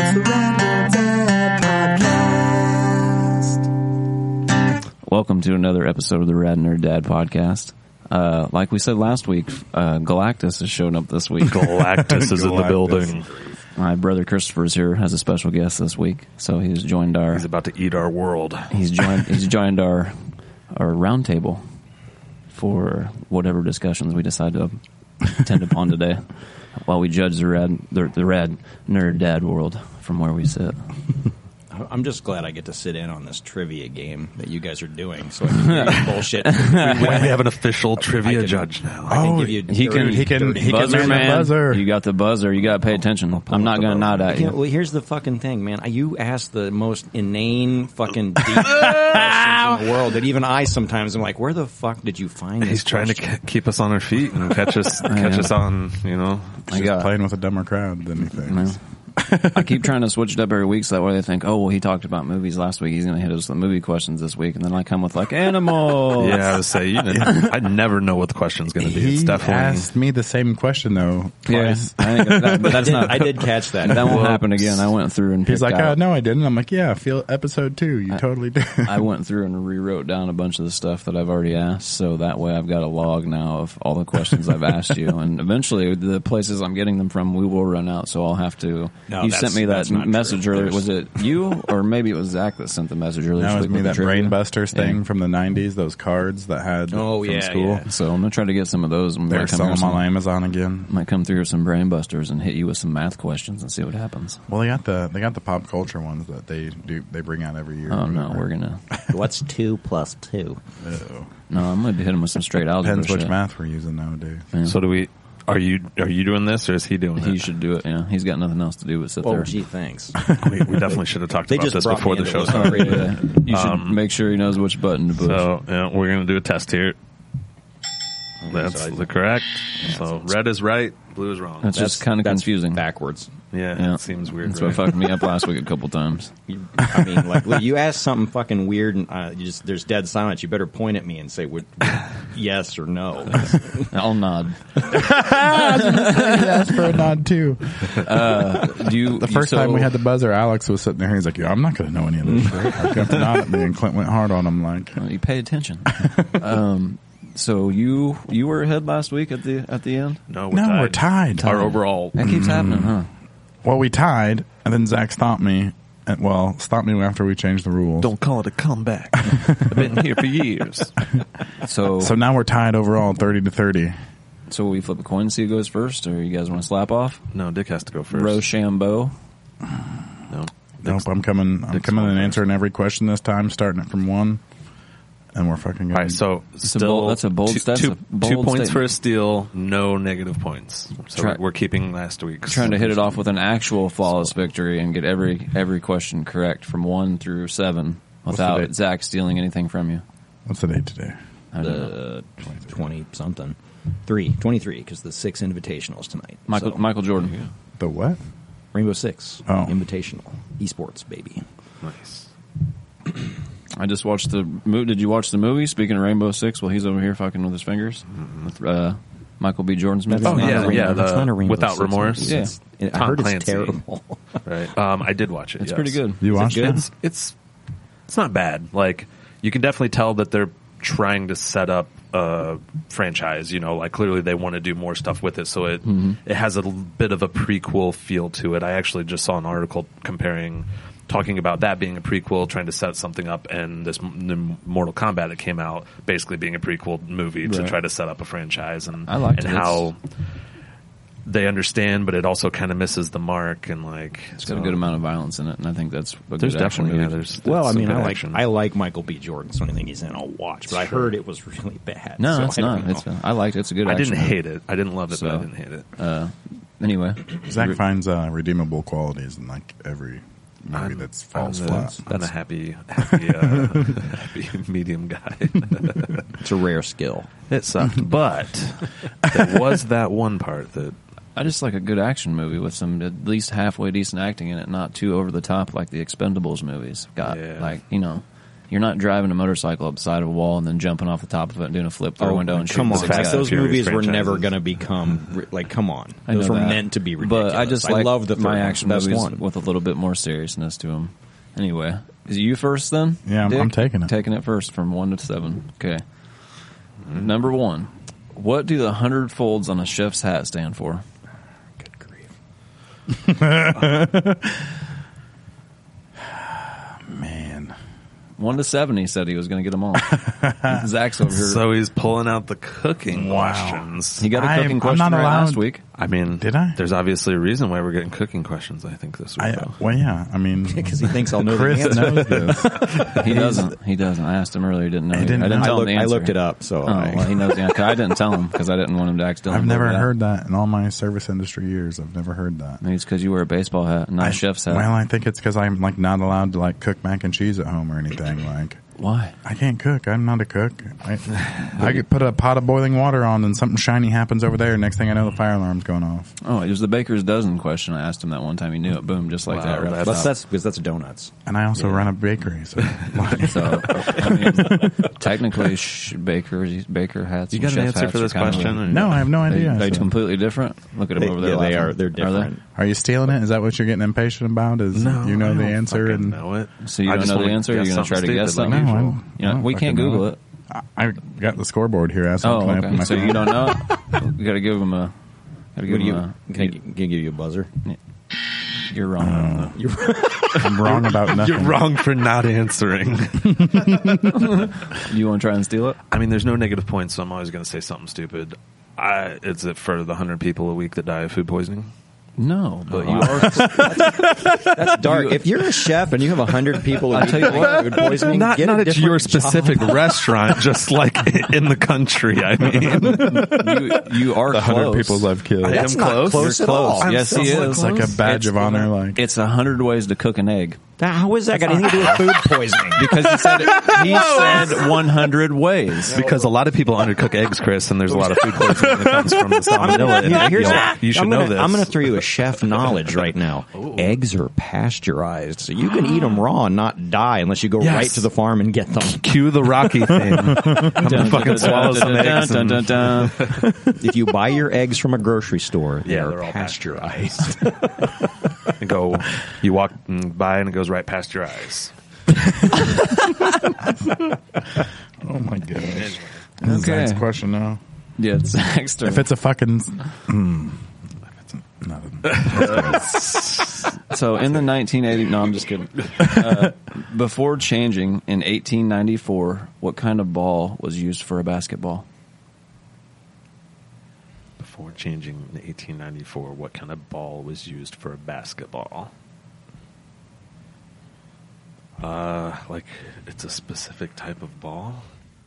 It's the Rad Nerd Dad Podcast. Welcome to another episode of the Rad Nerd Dad Podcast. Like we said last week, Galactus has shown up this week. Galactus is in the building. My brother Christopher's here as a special guest this week, so he's joined our. He's about to eat our world. He's joined our round table for whatever discussions we decide to attend upon today, while we judge the rad nerd dad world from where we sit. I'm just glad I get to sit in on this trivia game that you guys are doing, so I can hear your bullshit. We have an official trivia judge now. I can give you He can buzzer, man. Buzzer. You got the buzzer. You got to pay attention. I'm not going to nod at you. Well, here's the fucking thing, man. You ask the most inane, fucking deep questions in the world that even I sometimes am like, where the fuck did you find this? He's trying to keep us on our feet and catch us on, you know. He's just playing with a dumber crowd than he thinks. I keep trying to switch it up every week so that way they think, oh, well, he talked about movies last week. He's going to hit us with movie questions this week. And then I come with, like, animals. Yeah, I would say, I never know what the question's going to be. It's definitely. He asked me the same question, though, twice. Yeah, I think but that's not. I did catch that. That won't happen again. I went through and He's like, out. oh, no, I didn't. I'm like, yeah, feel episode 2. You totally did. I went through and rewrote down a bunch of the stuff that I've already asked, so that way I've got a log now of all the questions I've asked you. And eventually, the places I'm getting them from, we will run out, so I'll have to. No, you sent me that message true. earlier. Was it you, or maybe it was Zach that sent the message earlier? That was me, that trivia? Brainbusters thing from the 90s, those cards that had from school. Yeah. So I'm going to try to get some of those. They're selling them on Amazon again. Might come through with some Brainbusters and hit you with some math questions and see what happens. Well, they got the pop culture ones that they bring out every year. Oh, no, we're going to... What's 2 plus 2? No, I'm going to hit him with some straight algebra. Depends which shit. math we're using nowadays. Yeah. So are you doing this, or is he doing it? He should do it, yeah. He's got nothing else to do but sit there. Oh, gee, thanks. We definitely should have talked about this before the show Oh, started. yeah. You should make sure he knows which button to push. So we're going to do a test here. That's the correct. So red is right, blue is wrong. That's just kind of confusing. Backwards. Yeah, it seems weird. That's what fucked me up last week a couple times. I mean, like, you ask something fucking weird and there's dead silence. You better point at me and say yes or no. I'll nod. Asked for a nod too. The first time we had the buzzer, Alex was sitting there. He's like, "Yeah, I'm not going to know any of this." I got to nod at me, and Clint went hard on him. Like, you pay attention. So you were ahead last week at the end. No, we're tied. Our overall. That keeps happening, huh? Well, we tied, and then Zach stopped me. Stopped me after we changed the rules. Don't call it a comeback. I've been here for years. So now we're tied overall, 30-30. So will we flip a coin and see who goes first, or you guys want to slap off? No, Dick has to go first. Rochambeau. No. Nope, I'm coming and answering every question this time, starting it from 1. And we're fucking good. All right, so that's a bold step. 2 points for a steal, no negative points. So we're keeping last week's. Trying to hit it off with an actual flawless victory and get every question correct from 1 through 7 without Zach stealing anything from you. What's the date today? The 20-something. 23, because the 6 invitationals tonight. Michael Jordan. The what? Rainbow Six. Oh. Invitational. Esports, baby. Nice. I just watched the movie. Did you watch the movie? Speaking of Rainbow Six, well, he's over here fucking with his fingers. With Michael B. Jordan's movie. That's not a Rainbow Without Six Remorse. movie. Yeah. I heard Clancy. it's terrible. Right. I did watch it. It's yes. pretty good. You watched it? It's not bad. Like, you can definitely tell that they're trying to set up a franchise. You know, like, clearly they want to do more stuff with it, so it has a bit of a prequel feel to it. I actually just saw an article talking about that being a prequel, trying to set something up, and this new Mortal Kombat that came out basically being a prequel movie to try to set up a franchise, and I liked and it. how they understand, but it also kind of misses the mark, and like It's got a good amount of violence in it, and I think that's a there's good action definitely movie. there's Well, I some mean, good I action. like Michael B. Jordan, so anything he's in, I'll watch. But I heard it was really bad. No, so it's I don't not. know. I liked it. It's a good I action didn't movie. hate it. I didn't love it, but I didn't hate it. Anyway. Zach finds redeemable qualities in like every movie that's falls flat. I'm a happy medium guy. It's a rare skill. It sucked, but there was that one part that I just like a good action movie with some at least halfway decent acting in it, not too over the top like the Expendables movies got. Yeah. Like, you know, You're not driving a motorcycle up the side of a wall and then jumping off the top of it and doing a flip through a window and come shooting on! six Fast guys. and Those Furious movies were franchises. never going to become like. Come on, I know those were that. meant to be ridiculous. But I just like love the third my one. action Best movies one. with a little bit more seriousness to them. Anyway, is it you first then? Yeah, I'm Dick? taking it. Taking it first from 1 to 7. Okay. Number 1. What do the 100 folds on a chef's hat stand for? Good grief. Man. 1 to 7, he said he was going to get them all. Zach's over here. So he's pulling out the cooking questions. he got a cooking I'm question not right allowed- last week. I mean, Did I? There's obviously a reason why we're getting cooking questions, I think, this week. though. Well, yeah. I mean, Because he thinks I'll know the Chris answer. knows this. He doesn't. He doesn't. I asked him earlier. He didn't know. He didn't I didn't know. tell him the I answer. looked it up, so Oh, well, he knows the answer. I didn't tell him because I didn't want him to accidentally. I've never blurt it out. heard that in all my service industry years. I've never heard that. Maybe it's because you wear a baseball hat, not a chef's hat. Well, I think it's because I'm like not allowed to like cook mac and cheese at home or anything. Like Why? I can't cook. I'm not a cook. I could put a pot of boiling water on and something shiny happens over there. Next thing I know, the fire alarm's going off. Oh, it was the baker's dozen question. I asked him that one time. He knew it. Boom, just like Wow, that. Right? that's- That's because that's donuts. And I also run a bakery, so like, So, I mean, technically, Baker hats. You and got an chef answer hats for are this kind of- question? Or- no, I have no idea. They so. completely different. Look at them over there. They laughing. are. They're they? different. Are you stealing it? Is that what you're getting impatient about? Is No, you know I the don't answer fucking and know it. So you I don't just know the wanna answer? You're guess going to try to something guess stupid something? like No, usual. You know, I don't we can't fucking Google know. it. I got the scoreboard here. That's Oh, what I'm okay. So you don't know it? You got to give him a. Got to give What do you? him Can I give you a buzzer? You're wrong. I'm wrong about nothing. You're wrong for not answering. You want to try and steal it? I mean, there's no negative points, so I'm always going to say something stupid. Is it for the 100 people a week that die of food poisoning? No, but you Wow. are. That's dark. If you're a chef and you have 100 people, I'll tell you what. food poisoning, Not get a at different your job. specific restaurant, just like in the country. I mean, You are The 100 close. people I've killed. I That's am not close. close You're at all. close. I'm Yes, so he is. It's like a badge of honor. Like It's 100 ways to cook an egg. How is that got anything to do with food poisoning? Because he said 100 ways. Because a lot of people undercook eggs, Chris, and there's a lot of food poisoning that comes from the salmonella in egg yolk. You should know this. I'm going to throw you a chef knowledge right now. Eggs are pasteurized, so you can eat them raw and not die unless you go Yes. right to the farm and get them. Cue the Rocky thing. I'm gonna fucking swallow some eggs. and- If you buy your eggs from a grocery store, Yeah, they're they're all pasteurized. and go. You walk by and it goes right past your eyes. oh my gosh. Okay. Next question now. Yeah, it's Zach's turn. If it's a fucking, So in the 1980, no, I'm just kidding. Before changing in 1894, what kind of ball was used for a basketball? Before changing in 1894, what kind of ball was used for a basketball? Like it's a specific type of ball.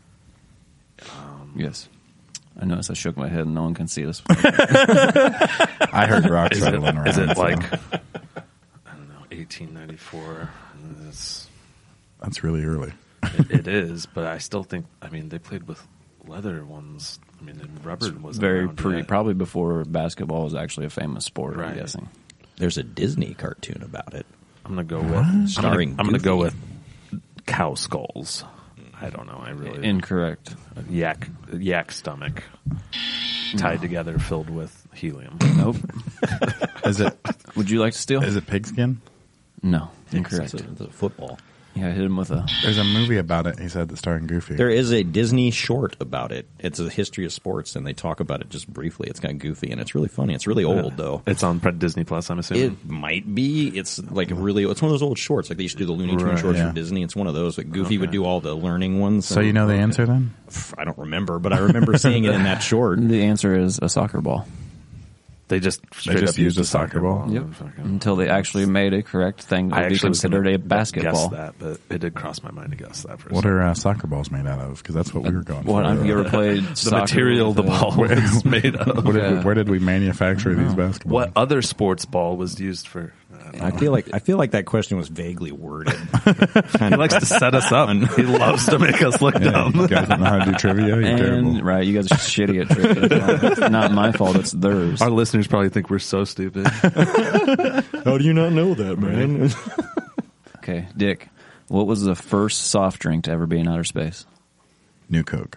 Yes. I noticed I shook my head and no one can see this. I heard rocks rattling around. Is it so like I don't know, 1894? that's really early? It is, but I still think. I mean, they played with leather ones. I mean, and rubber was Very around yet. probably before basketball was actually a famous sport, I'm Right. guessing. There's a Disney cartoon about it. I'm gonna go with Starring I'm gonna go Goofy. with cow skulls. I don't know. I really Incorrect. yak stomach tied together, filled with helium. Nope. Is it Would you like to steal? is it pigskin? No. Incorrect. It's a football. Yeah, I hit him with a... There's a movie about it. He said that's starring Goofy. There is a Disney short about it. It's a history of sports, and they talk about it just briefly. It's kind of goofy, and it's really funny. It's really old, though. It's on Disney Plus. I'm assuming. It might be. It's like really. It's one of those old shorts. Like they used to do the Looney Tunes Right, shorts yeah. for Disney. It's one of those. Like Goofy would do all the learning ones. So you know the answer then? I don't remember, but I remember seeing it in that short. The answer is a soccer ball. They just straight just up used a a soccer ball? Yep. Fucking- Until they actually made a correct thing that I would be actually was considered gonna a basketball. Guess that, but it did cross my mind to guess that. For a What second. are soccer balls made out of? Because that's what we were going What, for. have you ever played the soccer material with, the ball was made of? Where did we manufacture these basketballs? What other sports ball was used for? I feel like that question was vaguely worded. He likes to set us up. He loves to make us look Yeah, dumb. you guys don't know how to do trivia? You're And, terrible. right, you guys are shitty at trivia. It's not my fault, it's theirs. Our listeners probably think we're so stupid. How do you not know that, man? Okay, Dick. What was the first soft drink to ever be in outer space? New Coke.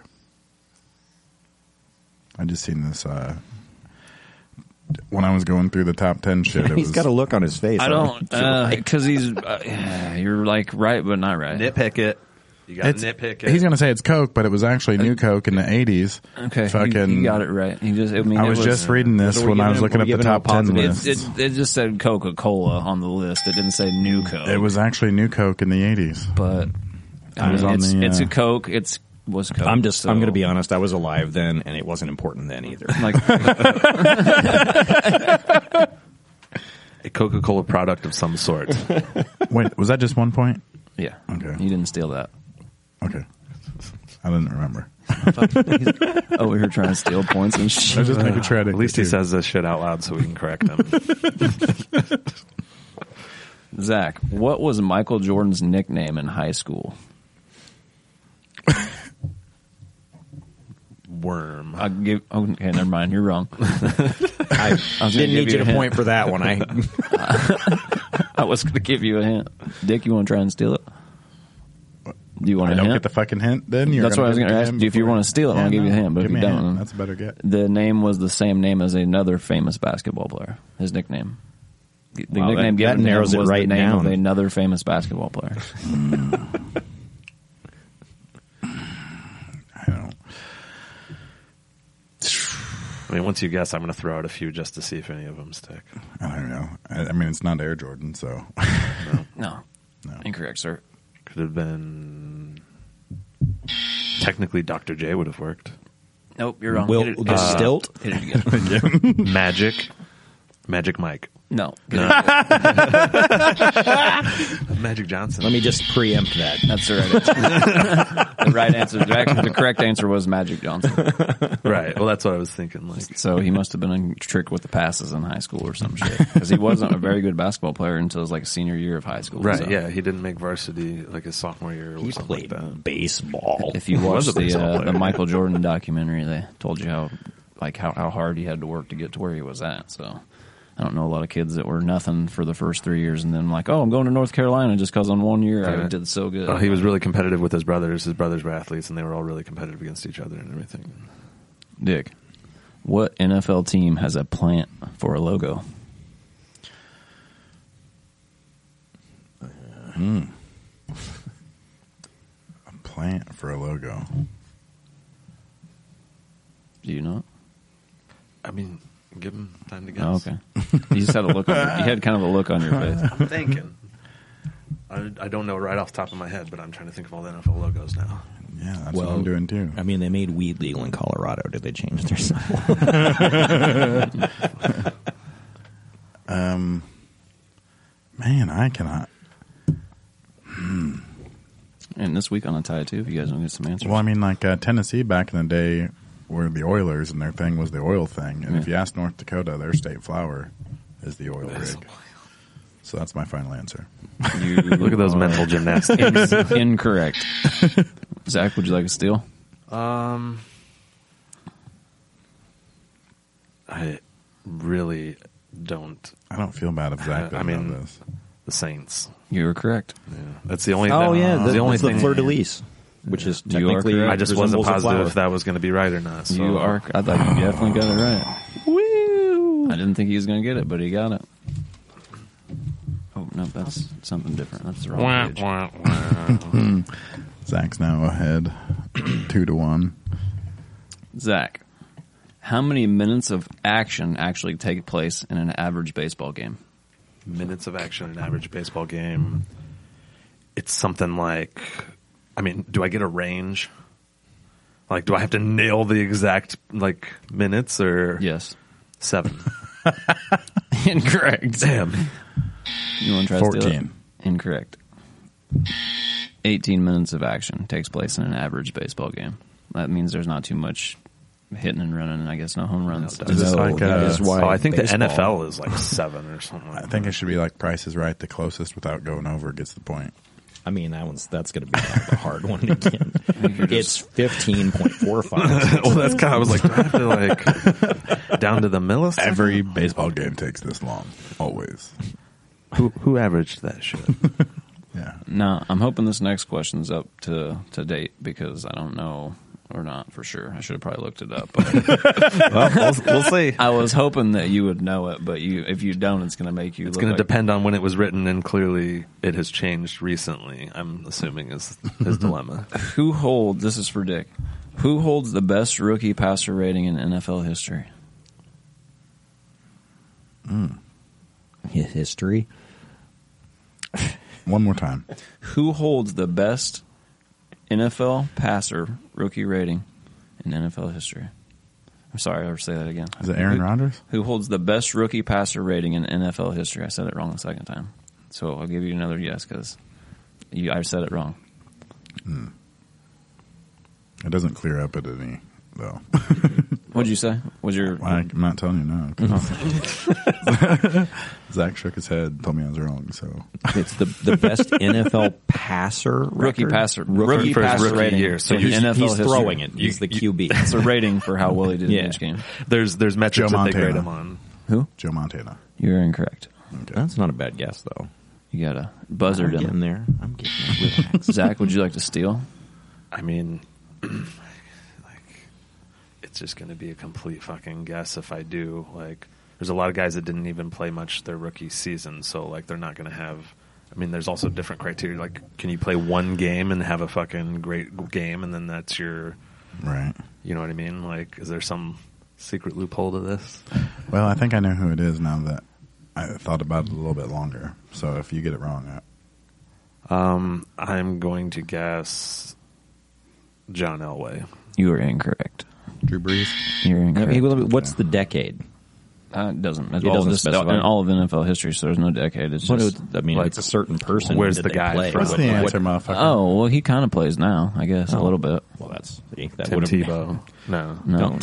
I just seen this when I was going through the top 10 shit. He's got a look on his face. I don't, because he's, you're like right, but not right. Nitpick it. You got to nitpick it. He's going to say it's Coke, but it was actually New Coke in the 80s. Okay, Fucking, you got it right. He just, I was just reading this when I was looking up the top 10 list. It just said Coca-Cola on the list. It didn't say New Coke. It was actually New Coke in the 80s. But I mean, it's a Coke. Was Coke. I'm going to be honest. I was alive then, and it wasn't important then either. Like, a Coca-Cola product of some sort. Wait, was that just 1 point? yeah. Okay. You didn't steal that. Okay. I didn't remember. Over here trying to steal points and I shit. was just making sure I didn't. At least he get says this shit out loud so we can correct him. Zach, what was Michael Jordan's nickname in high school? Worm. I'll give. Okay, never mind. You're wrong. I didn't need you to point for that one. I was going to give you a hint. Dick, you want to try and steal it? Do you want I a don't hint? get the fucking hint. Then That's what I was going to ask you. If you want to steal it, I'll give you a hint. But if you don't, that's a better get. the name was the same name as another famous basketball player. His nickname. The Wow, nickname that given to him narrows it was right the name down. of another famous basketball player. I don't. I mean, once you guess, I'm going to throw out a few just to see if any of them stick. I don't know. I mean, it's not Air Jordan, so. No. Incorrect, sir. Could have been. Technically, Dr. J would have worked. Nope, you're wrong. Will Hit it the again. stilt? Hit it again. Magic Mike. No. Magic Johnson. Let me just preempt that. That's the right answer. The right answer. The correct answer was Magic Johnson. Right. Well, that's what I was thinking. Like, So he must have been a trick with the passes in high school or some shit. Because he wasn't a very good basketball player until his like senior year of high school. right? So Yeah, he didn't make varsity like his sophomore year or He something played like that. baseball. If you He was watch a baseball the player. Michael Jordan documentary, they told you how hard he had to work to get to where he was at. So I don't know a lot of kids that were nothing for the first 3 years and then like, oh, I'm going to North Carolina just because on 1 year I did so good. He was really competitive with his brothers. His brothers were athletes, and they were all really competitive against each other and everything. Dick, what NFL team has a plant for a logo? A plant for a logo. Do you know it? I mean, give him time to guess. Oh, okay. You just had a look. You had kind of a look on your face. I'm thinking. I don't know right off the top of my head, but I'm trying to think of all the NFL logos now. Yeah, that's what I'm doing too. I mean, they made weed legal in Colorado. Did they change their symbol? Man, I cannot. And this week on the tie too, if you guys don't get some answers. Well, I mean, like Tennessee back in the day were the Oilers, and their thing was the oil thing. And if you ask North Dakota, their state flower is the oil rig. So that's my final answer. You Look at those are mental gymnastics. Incorrect. Zach, would you like a steal? I really don't. I don't feel bad if Zach doesn't I mean, know this. The Saints. You were correct. Yeah, that's the only. Oh, yeah. the only thing. fleur de lis, which is You are technically correct. I just wasn't resembles a positive flower. if that was going to be right or not. So. You are. I thought you definitely got it right. Woo! I didn't think he was going to get it, but he got it. Oh no, that's something different. That's the wrong page. Zach's now ahead 2-1. Zach, how many minutes of action actually take place in an average baseball game? Minutes of action in an average baseball game. It's something like. I mean, do I get a range? Like, do I have to nail the exact like minutes or Yes. 7? Incorrect. Damn. You want to try to steal it? 14. Incorrect. 18 minutes of action takes place in an average baseball game. That means there's not too much hitting and running, and I guess no home runs. Is this like that is why I think baseball- the NFL is like 7 or something. I think it should be like Price is Right. The closest without going over gets the point. I mean, that's going to be the hard one again. It's 15.45. Well, that's kind of. I was like, do I have to like down to the millisecond? Every baseball game takes this long. Always. Who averaged that shit? Yeah. Now, I'm hoping this next question's up to date because I don't know or not for sure. I should have probably looked it up. But Well, we'll see. I was hoping that you would know it, but if you don't, it's going to make you It's look going to like depend on when it was written, and clearly it has changed recently. I'm assuming is his dilemma. Who holds, this is for Dick, who holds the best rookie passer rating in NFL history? History. One more time. Who holds the best NFL passer rookie rating in NFL history? I'm sorry, I'll say that again. Is it Aaron Rodgers? Who holds the best rookie passer rating in NFL history? I said it wrong the second time. So I'll give you another yes because I said it wrong. It doesn't clear up at any, though. What'd you say? Was your I'm not telling you now. Zach shook his head, told me I was wrong. So It's the best NFL passer rookie record? passer Rookie for his passer rookie rating year. So in he's NFL history. throwing it. He's the QB. It's a rating for how well he did Yeah. in each game. There's metrics Joe that they grade Montana. him on. Who? Joe Montana. You're incorrect. Okay. That's not a bad guess, though. You got a buzzard I'm in getting there. I'm getting there. Relax. Zach, would you like to steal? I mean, like, it's just going to be a complete fucking guess if I do. Like, there's a lot of guys that didn't even play much their rookie season, so like they're not going to have. I mean, there's also different criteria. Like, can you play one game and have a fucking great game, and then that's your, Right. you know what I mean? Like, is there some secret loophole to this? Well, I think I know who it is now that I thought about it a little bit longer. So if you get it wrong, I'm going to guess John Elway. You are incorrect. Drew Brees. You're incorrect. Hey, what's the decade? It doesn't. It doesn't doesn't specify. in all of NFL history, so there's no decade. It's What just. I mean, like, it's a certain person. where's that the they guy play. from- What's What- the what- answer, motherfucker? Oh well, he kind of plays now, I guess, a little bit. Well, that's that Tim would Tebow. No. No.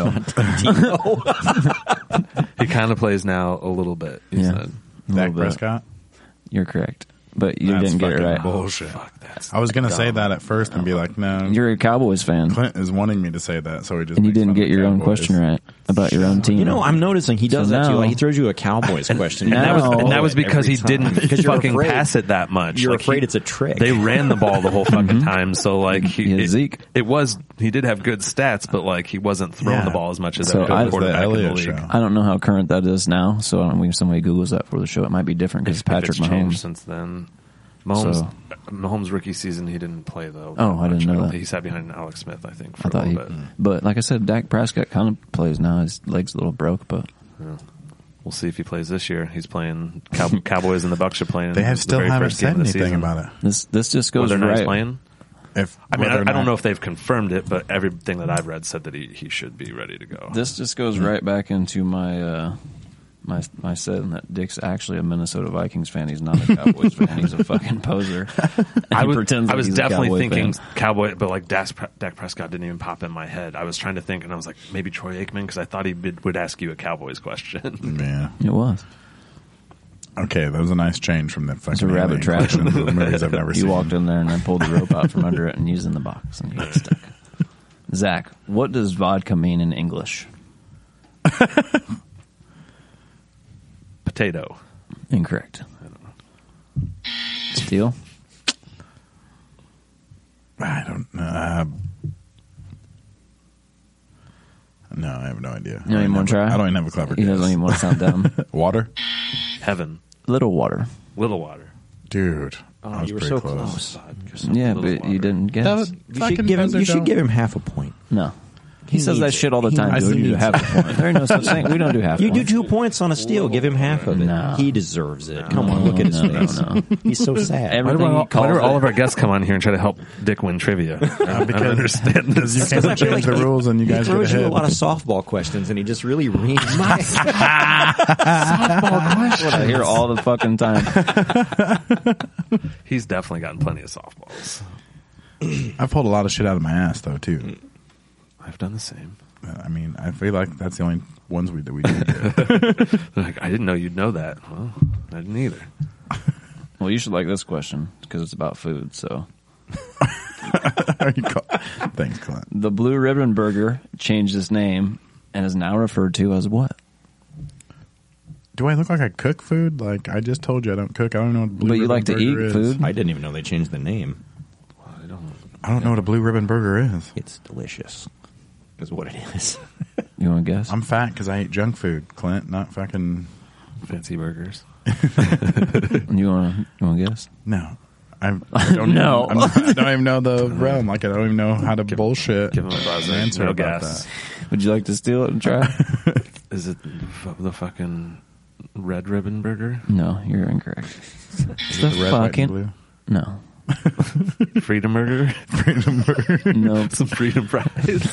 He kind of plays now a little bit, he Yeah. said. A Dak little bit. Prescott. You're correct, but you That's didn't get it fucking right. Bullshit. Fuck, that's I was going to say dumb. that at first and be like, no. You're a Cowboys fan, Clint is wanting me to say that, so he just. and you makes didn't fun get of your own Cowboys. question right about your own team. You know, I'm noticing he does So that too. now- Like, he throws you a Cowboys question, And that was- And that was because he every time. didn't Because you're fucking afraid- pass it that much. You're Like, afraid he- it's a trick. They ran the ball the whole fucking time, so like Yeah, Zeke. he did have good stats, but like he wasn't throwing Yeah. the ball as much as So every I- other It was the quarterback in the Elliott league. show. I don't know how current that is now, so I don't know if somebody Googles that for the show. It might be different because If Patrick it's changed Mahomes. since then. Mahomes, So- Mahomes' rookie season, he didn't play though. Oh, I didn't know that. He sat behind Alex Smith, I think, for I a thought he, little bit. but like I said, Dak Prescott kind of plays now. His leg's a little broke, but We'll see if he plays this year. He's playing Cowboys and the Bucks are playing. They have the still very haven't first game said of the anything season. about it. this just goes Whether or not he's right. playing. If I mean, whether or I don't not- know if they've confirmed it, but everything that I've read said that he should be ready to go. This just goes right back into my my saying that Dick's actually a Minnesota Vikings fan. He's not a Cowboys fan. He's a fucking poser. And he pretends like I was he's a definitely Cowboy thinking fan. Cowboy, but like Dak Prescott didn't even pop in my head. I was trying to think, and I was like, maybe Troy Aikman, because I thought he would ask you a Cowboys question. Yeah. It was. Okay, that was a nice change from the fucking It's a rabbit alien trap. questions of movies I've never You seen. walked in there and then pulled the rope out from under it and used it in the box, and you got stuck. Zach, what does vodka mean in English? Potato. Incorrect. Steal? I don't know. No, I have no idea. You don't even want to try? I don't even have a clever He guess. doesn't even want to sound dumb. Water? Heaven. Little water. Little water. Dude. Oh, I was you were pretty so close. Yeah, but you didn't guess. That was- You should give him half a point. No. He says that needs shit all the it. time. He Dude, you needs have a point. There ain't no such thing. We don't do half You do points. 2 points on a steal. Give him half of it. No. He deserves it. Come on, look at his No, face. no. He's so sad. Every- Why do, Everything he calls why do all it- of our guests come on here and try to help Dick win trivia? I don't understand Because you this. can't I feel change like the rules and you he guys get throws you a ahead. lot of softball questions, and he just really reads. I hear all the fucking time. He's definitely gotten plenty of softballs. I've pulled a lot of shit out of my ass, though, too. I've done the same. I mean, I feel like that's the only ones we did. They're like, I didn't know you'd know that. Well, I didn't either. Well, you should like this question because it's about food. So, Thanks, Clint. the Blue Ribbon Burger changed its name and is now referred to as what? Do I look like I cook food? Like, I just told you I don't cook. I don't know what a blue But you ribbon like to burger eat is. food? I didn't even know they changed the name. I don't know what a blue ribbon burger is. It's delicious. Is what it is. You want to guess? I'm fat because I eat junk food, Clint, not fucking... Fancy burgers. You want to guess? No. I don't No. I don't even know the realm. Like, I don't even know how to bullshit give him a buzzer. an answer No about gas. that. Would you like to steal it and try? Is it the fucking red ribbon burger? No, you're incorrect. It's The red, white, and blue. No. Freedom burger? Freedom burger. No. Some freedom fries.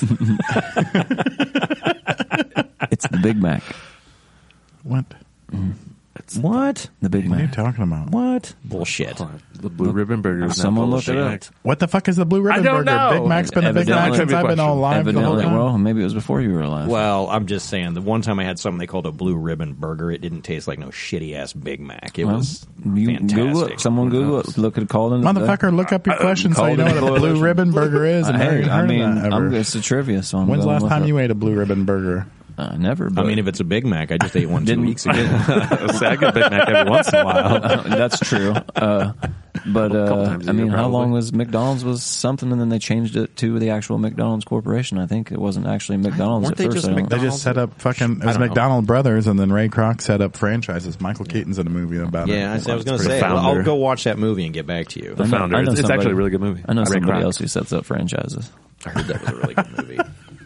It's the Big Mac. What? What? The Big What are you Mac. talking about? What? Bullshit. The blue ribbon burger. is Someone not look it bullshit. up. What the fuck is the blue ribbon I don't burger? know. Big Mac's been a Big Mac Evidently- since I've been all live the whole Evidently, time. well, maybe it was before you were alive. Well, I'm just saying, the one time I had something they called a blue ribbon burger, it didn't taste like no shitty ass Big Mac. It Well, was you fantastic. Google it. Someone Google it. Look at call in. Motherfucker, look up your question so you know what a blue ribbon burger is. And Hey, I mean, ever. it's a trivia, so I'm When's the going last with time it. you ate a blue ribbon burger? Never. I But mean, if it's a Big Mac, I just ate one 2 Didn't- weeks ago. See, I get Big Mac every once in a while. that's true. But couple times a I mean, year, how long probably. was McDonald's was something, and then they changed it to the actual McDonald's Corporation. I think it wasn't actually McDonald's Weren't at they first. just I don't- They McDonald's? just set up fucking. It was don't know. McDonald Brothers, and then Ray Kroc set up franchises. Michael Keaton's in a movie about it. Yeah, I was going to pretty say, founder. I'll go watch that movie and get back to you. The founder. I know It's somebody- actually a really good movie. I know Ray somebody Kroc. else who sets up franchises. I heard that was a really good movie.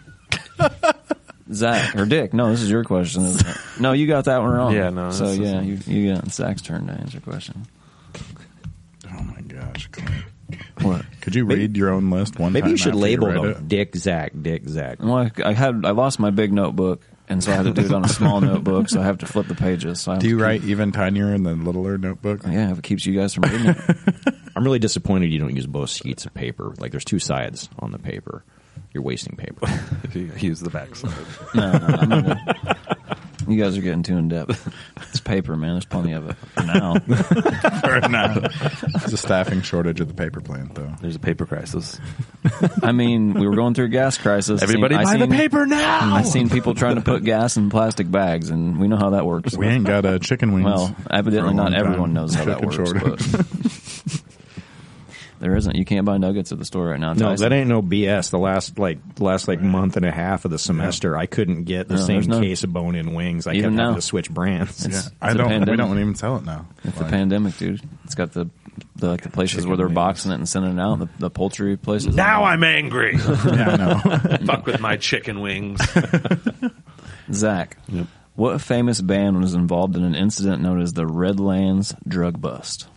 Zach or Dick? No, this is your question. Isn't it? No, you got that one wrong. Yeah, no, So this yeah, isn't- you got Zach's turn to answer a question. Oh my gosh, Clint. What? Could you read your own list one time? Maybe you should after label read them it? Dick, Zach, Dick, Zach. Well, I lost my big notebook, and so I had to do it on a small notebook. So I have to flip the pages. So I have Do you to write even tinier in the littler notebook? Yeah, if it keeps you guys from reading it. I'm really disappointed you don't use both sheets of paper. Like, there's two sides on the paper. You're wasting paper. If you use the backside. No, I'm not gonna- you guys are getting too in depth. It's paper, man. There's plenty of it for now. For now. There's a staffing shortage at the paper plant, though. There's a paper crisis. I mean, we were going through a gas crisis. Everybody buy the paper now! I've seen people trying to put gas in plastic bags, and we know how that works. We ain't got chicken wings. Well, evidently for a not long everyone time. knows how that Chicken works, shortage. but there isn't. You can't buy nuggets at the store right now. No, Tyson. that ain't no BS. The last month and a half of the semester, I couldn't get the No, same there's none. case of bone-in wings. I Even kept having now. to switch brands. It's- Yeah, it's I a don't. We pandemic. don't even sell it now. It's the Like, pandemic, dude. It's got the places Chicken where they're wings. boxing it and sending it out. The poultry places. Now I'm angry. Yeah, I know. Fuck with my chicken wings. Zach. Yep. What famous band was involved in an incident known as the Redlands drug bust?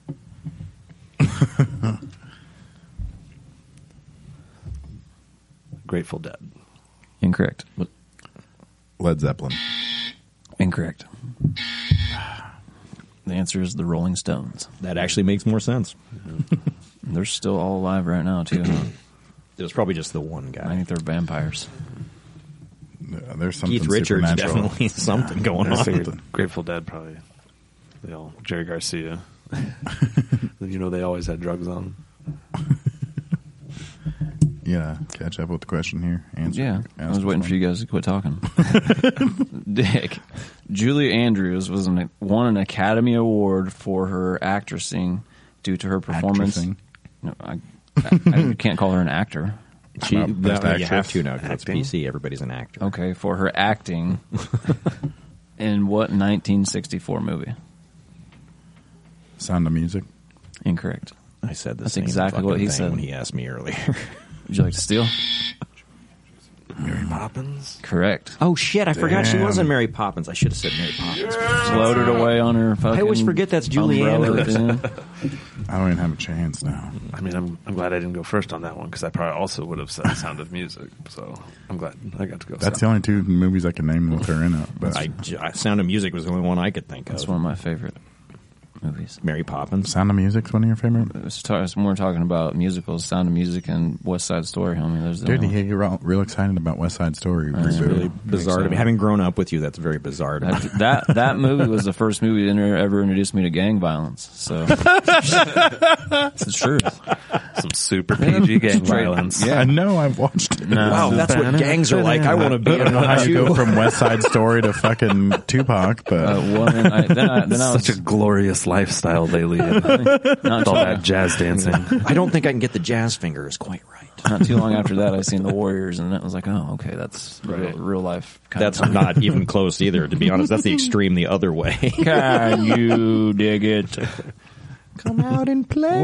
Grateful Dead. Incorrect. Led Zeppelin. Incorrect. The answer is the Rolling Stones. That actually makes more sense. They're still all alive right now, too. Huh? It was probably just the one I guy. think they're vampires. There's something Keith Richards, supernatural. definitely something going There's on. something. Grateful Dead probably. They all Jerry Garcia. You know they always had drugs on. Yeah, catch up with the question here. Answer. Yeah, I Ask was waiting this for one. you guys to quit talking. Dick, Julie Andrews won an Academy Award for her actressing due to her performance. Actressing. No, I can't call her an actor. She, About best you have actress. to now because it's Acting? PC. Everybody's an actor. Okay, for her acting in what 1964 movie? Sound of Music. Incorrect. I said the That's same exactly what fucking he thing said. when he asked me earlier. Would you like to steal? Mary Poppins. Correct. Oh shit! I forgot she Damn. wasn't Mary Poppins. I should have said Mary Poppins. Floated away on her fucking. I always forget that's Julie umbrella Andrews. thing. I don't even have a chance now. I mean, I'm glad I didn't go first on that one because I probably also would have said Sound of Music. So I'm glad I got to go. That's the only two movies I can name with her in it. But Sound of Music was the only one I could think That's of. one of my favorite movies. Mary Poppins. Sound of Music's one of your favorite. It's more talking about musicals, Sound of Music, and West Side Story. Homie, there's the Dude, only- you get real excited about West Side Story. It's reboot. Really bizarre to me. Having grown up with you, that's very bizarre to me. that movie was the first movie that ever introduced me to gang violence. So it's the truth. Some super PG gang violence. I know. I've watched it. Wow, that's what gangs are like. I want to be I don't in know how one you go too. from West Side Story to fucking Tupac, but Well, then I was Such a glorious lifestyle they lead. not All too, that jazz dancing. I don't think I can get the jazz fingers quite right. not too long after that, I seen The Warriors, and it was like, oh, okay, that's real life. Kind That's of not even close either, to be honest. That's the extreme the other way. Can you dig it? Come out and play.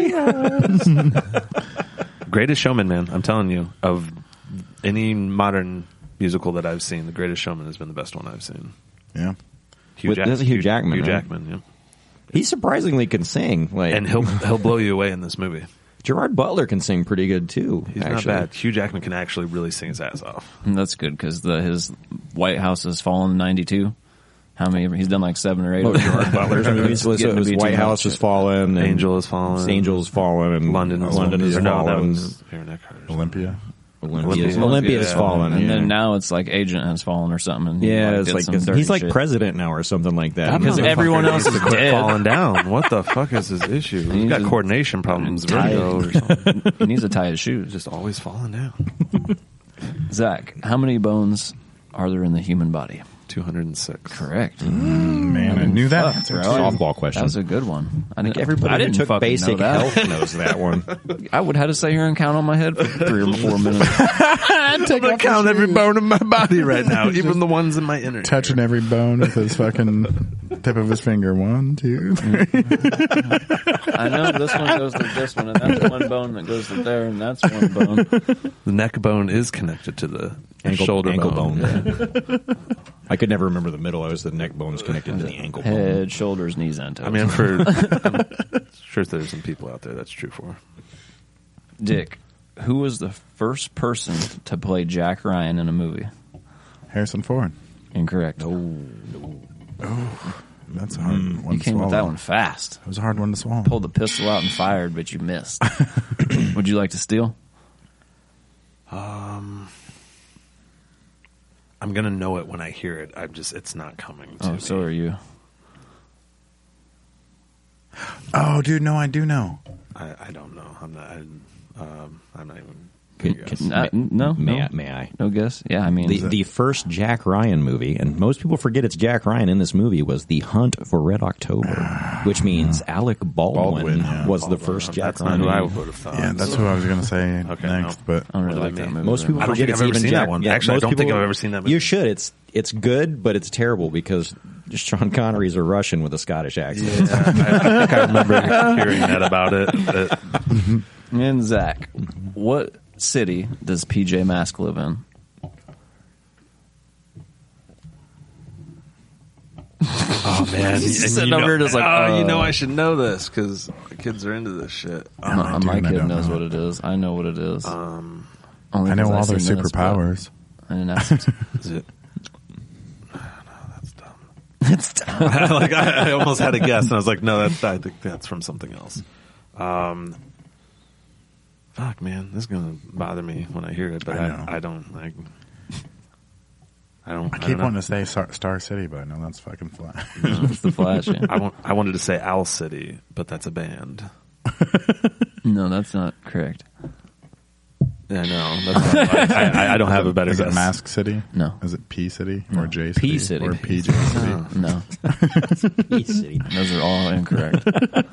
Greatest Showman, man. I'm telling you, of any modern musical that I've seen, The Greatest Showman has been the best one I've seen. yeah. That's Hugh Jackman, Hugh right? Jackman, yeah. He surprisingly can sing. Like, And he'll blow you away in this movie. Gerard Butler can sing pretty good too. He's actually. not bad. Hugh Jackman can actually really sing his ass off. And that's good because his White House has fallen in '92. How many? He's done like 7 or 8 of Gerard Butler's movies. So Getting to his be White too House much. has fallen. And Angel has fallen. Angel's fallen. And London has has or no, that fallen. was Aaron Eckhart. Olympia. Olympia's Yeah. fallen. And yeah. then now it's like Agent has fallen or something. And he, Yeah, it's did like some dirty he's like shit. president now or something like that. Because everyone else is Quit dead. falling down. What the fuck is his issue? He's needs got to- coordination problems. Tie Vertigo it. or something. He needs to tie his shoes. Just always falling down. Zach, how many bones are there in the human body? 206. Correct. Man, I knew that answer. Bro. too. softball question. That was a good one. I think Everybody I didn't who took fucking basic know that. health knows that one. I would have to sit here and count on my head for 3 or 4 minutes. I'm gonna count every bone in my body right now, even the ones in my inner. Touching every bone with his fucking tip of his finger. 1, 2, 3. I know this one goes to this one, and that's one bone that goes to there, and that's one bone. The neck bone is connected to the shoulder ankle bone. bone. I could never remember the middle. I was the neck bone's connected to the ankle bone. Head, shoulders, knees, and toes. I mean, I'm sure there's some people out there that's true for. Dick, who was the first person to play Jack Ryan in a movie? Harrison Ford. Incorrect. That's a hard one You to came swallow. with that one fast. It was a hard one to swallow. Pulled the pistol out and fired, but you missed. Would you like to steal? I'm gonna know it when I hear it. It's not coming to Oh, me. so are you. Oh, dude, no, I do know. I don't know. I'm not even. No, May I? No guess. Yeah, I mean, The first Jack Ryan movie, and most people forget it's Jack Ryan in this movie, was The Hunt for Red October, which means Alec Baldwin, yeah. was the first Jack That's not Ryan who I movie. would have thought. Yeah, that's who I was going to say Okay, next, no. but I don't really What like do I that mean? movie. Most people I don't forget think it's I've ever even seen Jack. that one. Yeah, Actually, I most don't think people- I've ever seen that movie. You should. It's good, but it's terrible because Sean Connery's a Russian with a Scottish accent. I think I remember hearing that about it. And Zach, what city does PJ Masks live in? Oh man, He's sitting over here just like, I should know this because the kids are into this shit. My dude, I kid don't knows know. what it is. I know what it is. Only I know 'cause all their seen this, but superpowers. I didn't ask him. Is it? No, that's dumb. It's dumb. I almost had a guess, and I was like, no, I think that's from something else. Fuck, man, this is gonna bother me when I hear it, but I know. I don't. I keep wanting to say Star City, but I know that's fucking flat. It's the Flash. Yeah. I wanted to say Owl City, but that's a band. No, that's not correct. Yeah, no, that's not, I don't have a better Is guess. it Mask City? No. Is it P City or J City? P City. Or PJ City? No, those are all incorrect.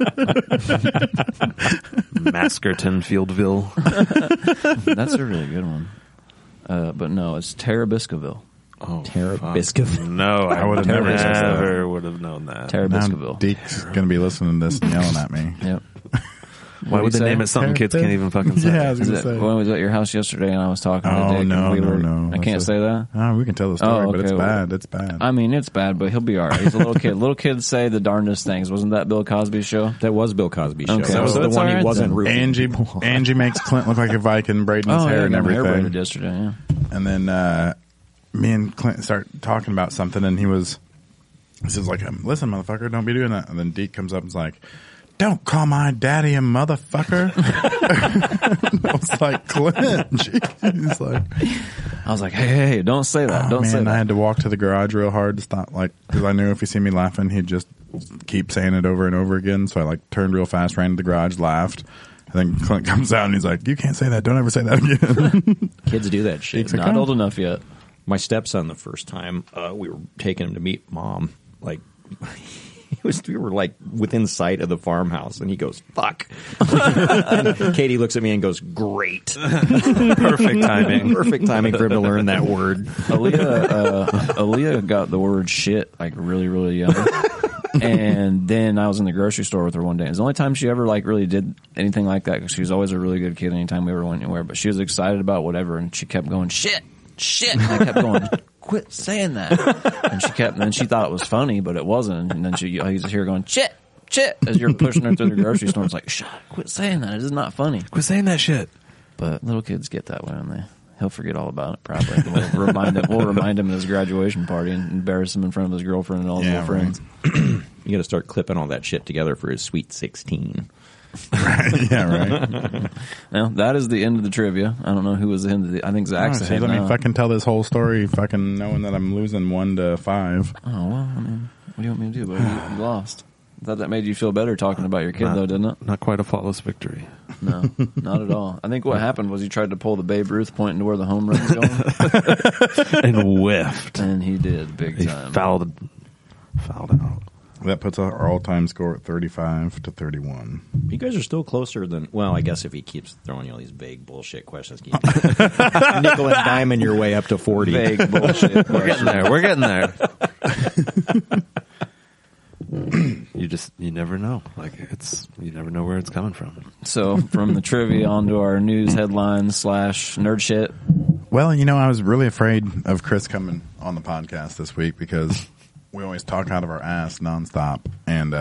Maskerton Fieldville. That's a really good one. But no, it's Terabiscoville. Oh, Terabiscoville. no, I would have Terabiscoville. never would have known that. Now Terabiscoville. Deke's going to be listening to this and yelling at me. Yep. Why would they name it something kids can't even fucking say? Yeah, I was Is going it, to say. when I was at your house yesterday and I was talking to Oh, Dick no, and I can't That's say that? Oh, we can tell the story, Oh, but it's okay, well, bad. It's bad. I mean, it's bad, but he'll be all right. He's a little kid. Little kids say the darndest things. Wasn't that Bill Cosby's show? That was Bill Cosby's show. Okay, That was so the it's one all he right wasn't then. roofing. Angie makes Clint look like a Viking, braiding his hair and got my hair braided everything. yesterday, yeah. And then me and Clint start talking about something, and he says like, "Listen, motherfucker, don't be doing that." And then Deke comes up and's like, "Don't call my daddy a motherfucker." I was like, Clint, jeez. He's like, I was like, hey, don't say that. Don't say man, that. I had to walk to the garage real hard to stop, like, because I knew if he see me laughing, he'd just keep saying it over and over again. So I like turned real fast, ran to the garage, laughed, then Clint comes out and he's like, "You can't say that. Don't ever say that again." Kids do that shit. It's like, Not oh. old enough yet. My stepson, the first time we were taking him to meet mom, like we were like within sight of the farmhouse, and he goes, "Fuck." And Katie looks at me and goes, "Great." Perfect timing. Perfect timing for him to learn that word. Aaliyah got the word shit like really, really young. And then I was in the grocery store with her one day. It was the only time she ever like really did anything like that, because she was always a really good kid anytime we ever went anywhere. But she was excited about whatever, and she kept going, shit. And I kept going, quit saying that. And then she thought it was funny, but it wasn't. And then I used to hear her going, shit, as you're pushing her through the grocery store. It's like, shut up, quit saying that. It is not funny. Quit saying that shit. But little kids get that way, and he'll forget all about it probably. We'll remind him at his graduation party and embarrass him in front of his girlfriend and all his little friends. You got to start clipping all that shit together for his Sweet 16. Yeah, right. Now, that is the end of the trivia. I don't know who was in I think Zach's Oh, ahead let me now. fucking tell this whole story, fucking knowing that I'm losing 1-5. Oh, well, I mean, what do you want me to do, buddy? You lost. I thought that made you feel better talking about your kid, though, didn't it? Not quite a flawless victory. No, not at all. I think what happened was he tried to pull the Babe Ruth pointing to where the home run's going. And whiffed. And he did, big He time. fouled out. That puts our all-time score at 35-31. You guys are still closer than, well, I guess if he keeps throwing you all these vague bullshit questions, keep nickel and diming your way up to 40. Vague bullshit. We're getting there. You never know. You never know where it's coming from. So, from the trivia onto our news headlines / nerd shit. Well, I was really afraid of Chris coming on the podcast this week because we always talk out of our ass nonstop, and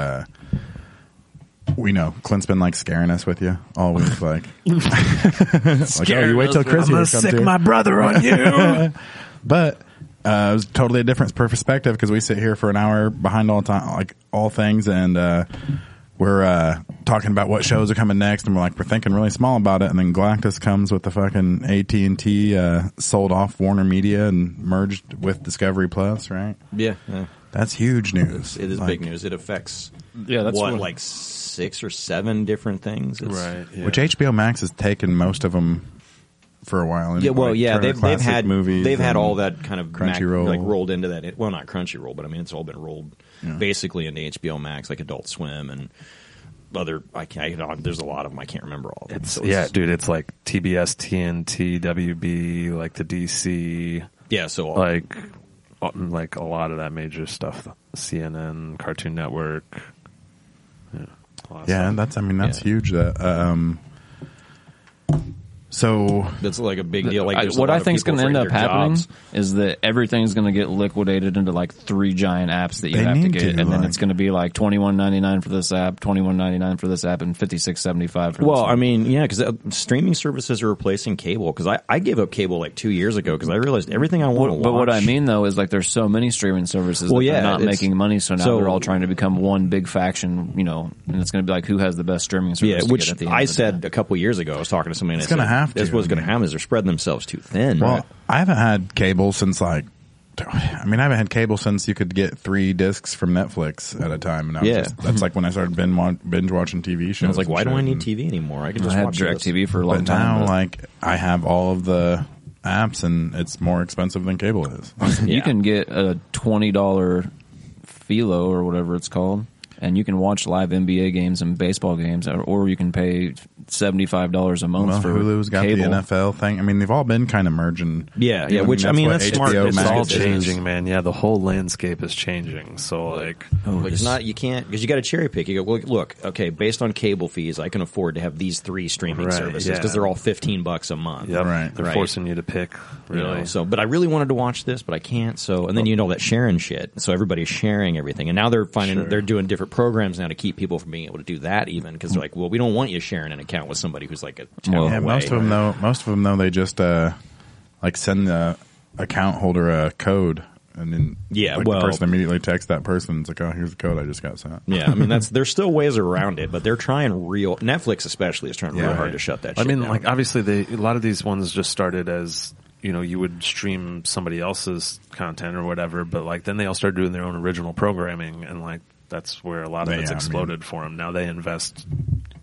we know Clint's been like scaring us with you all week, like, you wait till Chris I'm gonna here comes sick here. my brother on you. But it was totally a different perspective because we sit here for an hour behind all things, and we're talking about what shows are coming next, and we're thinking really small about it, and then Galactus comes with the fucking AT&T sold off Warner Media and merged with Discovery Plus, right? Yeah. That's huge news. It is big news. It affects, Yeah, that's what, what- like 6 or 7 different things? Right. Yeah. Which HBO Max has taken most of them for a while. Yeah, well, like yeah, Turner they've Classic had movies. they've had and all that kind of Crunchyroll. rolled into that. Well, not Crunchyroll, but I mean it's all been rolled basically into HBO Max, like Adult Swim and other. There's a lot of them. I can't remember all of them. Dude, it's like TBS, TNT, WB, like the DC, yeah. So like a lot of that major stuff. CNN, Cartoon Network. Yeah, a lot of Yeah, stuff. that's huge. So that's like a big deal. Like there's What a lot I of think is people going to end afraid up of their happening jobs. is that everything's going to get liquidated into like 3 giant apps that you They have to need get, to, and then like- it's going to be like $21.99 for this app, $21.99 for this app, and $56.75 for Well, this I one. mean, yeah, because streaming services are replacing cable. Because I gave up cable like 2 years ago because I realized everything I want to watch. But what I mean though is like there's so many streaming services Well, that yeah, they're not it's- making money, so now so- they're all trying to become one big faction, and it's going to be like who has the best streaming service. yeah, to which get at the end I of the said day. a couple years ago. I was talking to somebody. And It's I gonna said, have to, That's what's going I to mean. happen is they're spreading themselves too thin. Well, I haven't had cable since I haven't had cable since you could get 3 discs from Netflix at a time, and that's like when I started binge watching TV shows. And I was like, and why do shit, I need and- TV anymore? I can just I had watch DirecTV for a long But time. now, but I have all of the apps, and it's more expensive than cable is. you Yeah. can get a $20 Philo or whatever it's called, and you can watch live NBA games and baseball games, or you can pay $75 a month Well, for Hulu's got cable. the NFL thing. I mean, they've all been kind of merging. Yeah, yeah, which, I that's mean, what that's smart. HBO It's It's Max all Max is. changing, man. Yeah, the whole landscape is changing. So But it's not, you can't, because you got to cherry pick. You go, look, okay, based on cable fees, I can afford to have these 3 streaming Right, services yeah. because they're all $15 a month. yep, Right. they're Right. forcing you to pick. You know, Really, so, but I really wanted to watch this, but I can't. So, and then that sharing shit. So everybody's sharing everything, and now they're finding Sure. they're doing different programs now to keep people from being able to do that. Even because they're like, well, we don't want you sharing an account with somebody who's like a town Yeah, away. most of them though, they just send the account holder a code, and then Yeah, the well- person immediately texts that person. It's like, oh, here's the code I just got sent. Yeah, I mean there's still ways around it, but they're trying Netflix especially is trying real Yeah, hard right. to shut that. I shit mean, down. like obviously, a lot of these ones just started as you would stream somebody else's content or whatever, but like then they all started doing their own original programming, and like that's where a lot of Yeah, it's I mean- exploded for them. Now they invest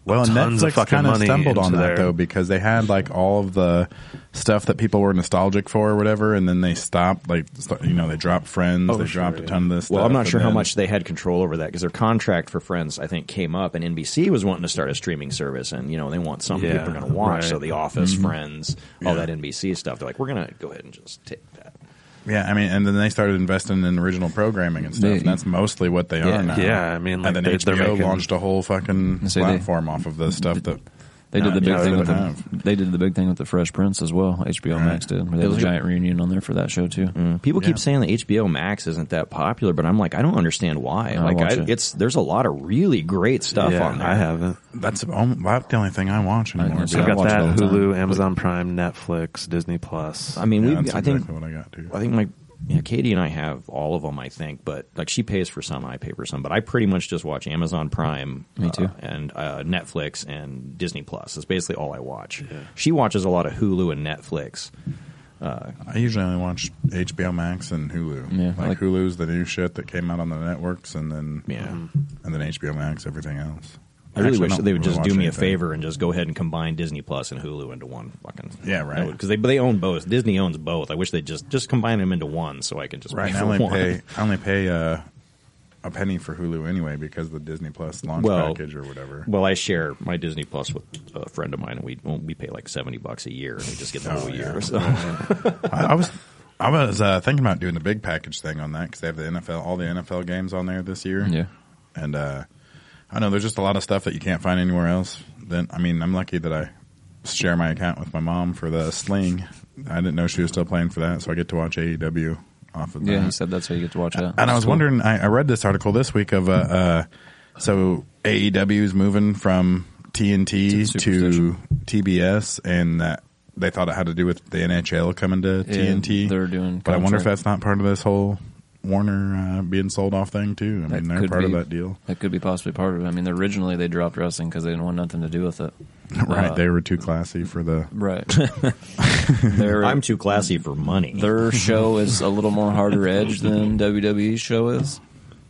Well, and tons of Netflix fucking kind of money stumbled on into that their- though, because they had like all of the stuff that people were nostalgic for or whatever, and then they stopped. Like, they dropped Friends, they dropped a ton of this stuff. Well, I'm not and sure how then- much they had control over that because their contract for Friends, I think, came up, and NBC was wanting to start a streaming service, and they want something Yeah, people are going to watch. right. So The Office, Friends, all Yeah. that NBC stuff. They're like, we're going to go ahead and just take that. Yeah, I mean, and then they started investing in original programming and stuff, They- and that's mostly what they Yeah. are now. Yeah, I mean, like, and then they're HBO making- launched a whole fucking So they- platform off of the stuff that They did the big Yeah, thing they with would the have. they did the big thing with the Fresh Prince as well. HBO Max did. They had a giant reunion on there for that show too. People Yeah. keep saying that HBO Max isn't that popular, but I'm like, I don't understand why. I'll watch it. There's a lot of really great stuff Yeah, on there. I haven't. That's about the only thing I watch anymore. Yeah, I've I got watch it that all the time. Hulu, Amazon Prime, Netflix, Disney Plus. I mean, Yeah, that's I think exactly what I got too. Katie and I have all of them, I think, but like she pays for some, I pay for some, but I pretty much just watch Amazon Prime, Me too. and Netflix and Disney Plus. That's basically all I watch. She watches a lot of Hulu and Netflix. I usually only watch HBO Max and Hulu. Yeah, like like- Hulu's the new shit that came out on the networks, and then and then HBO Max, everything else. I really Actually, wish don't they would really just watch do me a anything. favor and just go ahead and combine Disney Plus and Hulu into one fucking. Yeah, right. Because they own both. Disney owns both. I wish they just combine them into one so I can just Right, pay and for one. I only pay a penny for Hulu anyway because of the Disney Plus launch Well- package or whatever. Well, I share my Disney Plus with a friend of mine, and we pay like $70 a year, and we just get the whole year. So. I was thinking about doing the big package thing on that because they have the NFL, all the NFL games on there this year. Yeah. And I know there's just a lot of stuff that you can't find anywhere else. Then I mean, I'm lucky that I share my account with my mom for the Sling. I didn't know she was still playing for that, so I get to watch AEW off of that. Yeah, he said that's how you get to watch that. And I was Cool. wondering, I read this article this week of so AEW is moving from TNT To to TBS, and that they thought it had to do with the NHL coming to TNT. they're doing but I wonder if contract. that's not part of this whole Warner being sold off thing too. I That mean, they're could part of be- that deal, That could be possibly part of it. I mean, originally they dropped wrestling because they didn't want nothing to do with it. right? They were too classy for the. Right. Their, I'm too classy for money. their show is a little more harder edge than WWE's show is.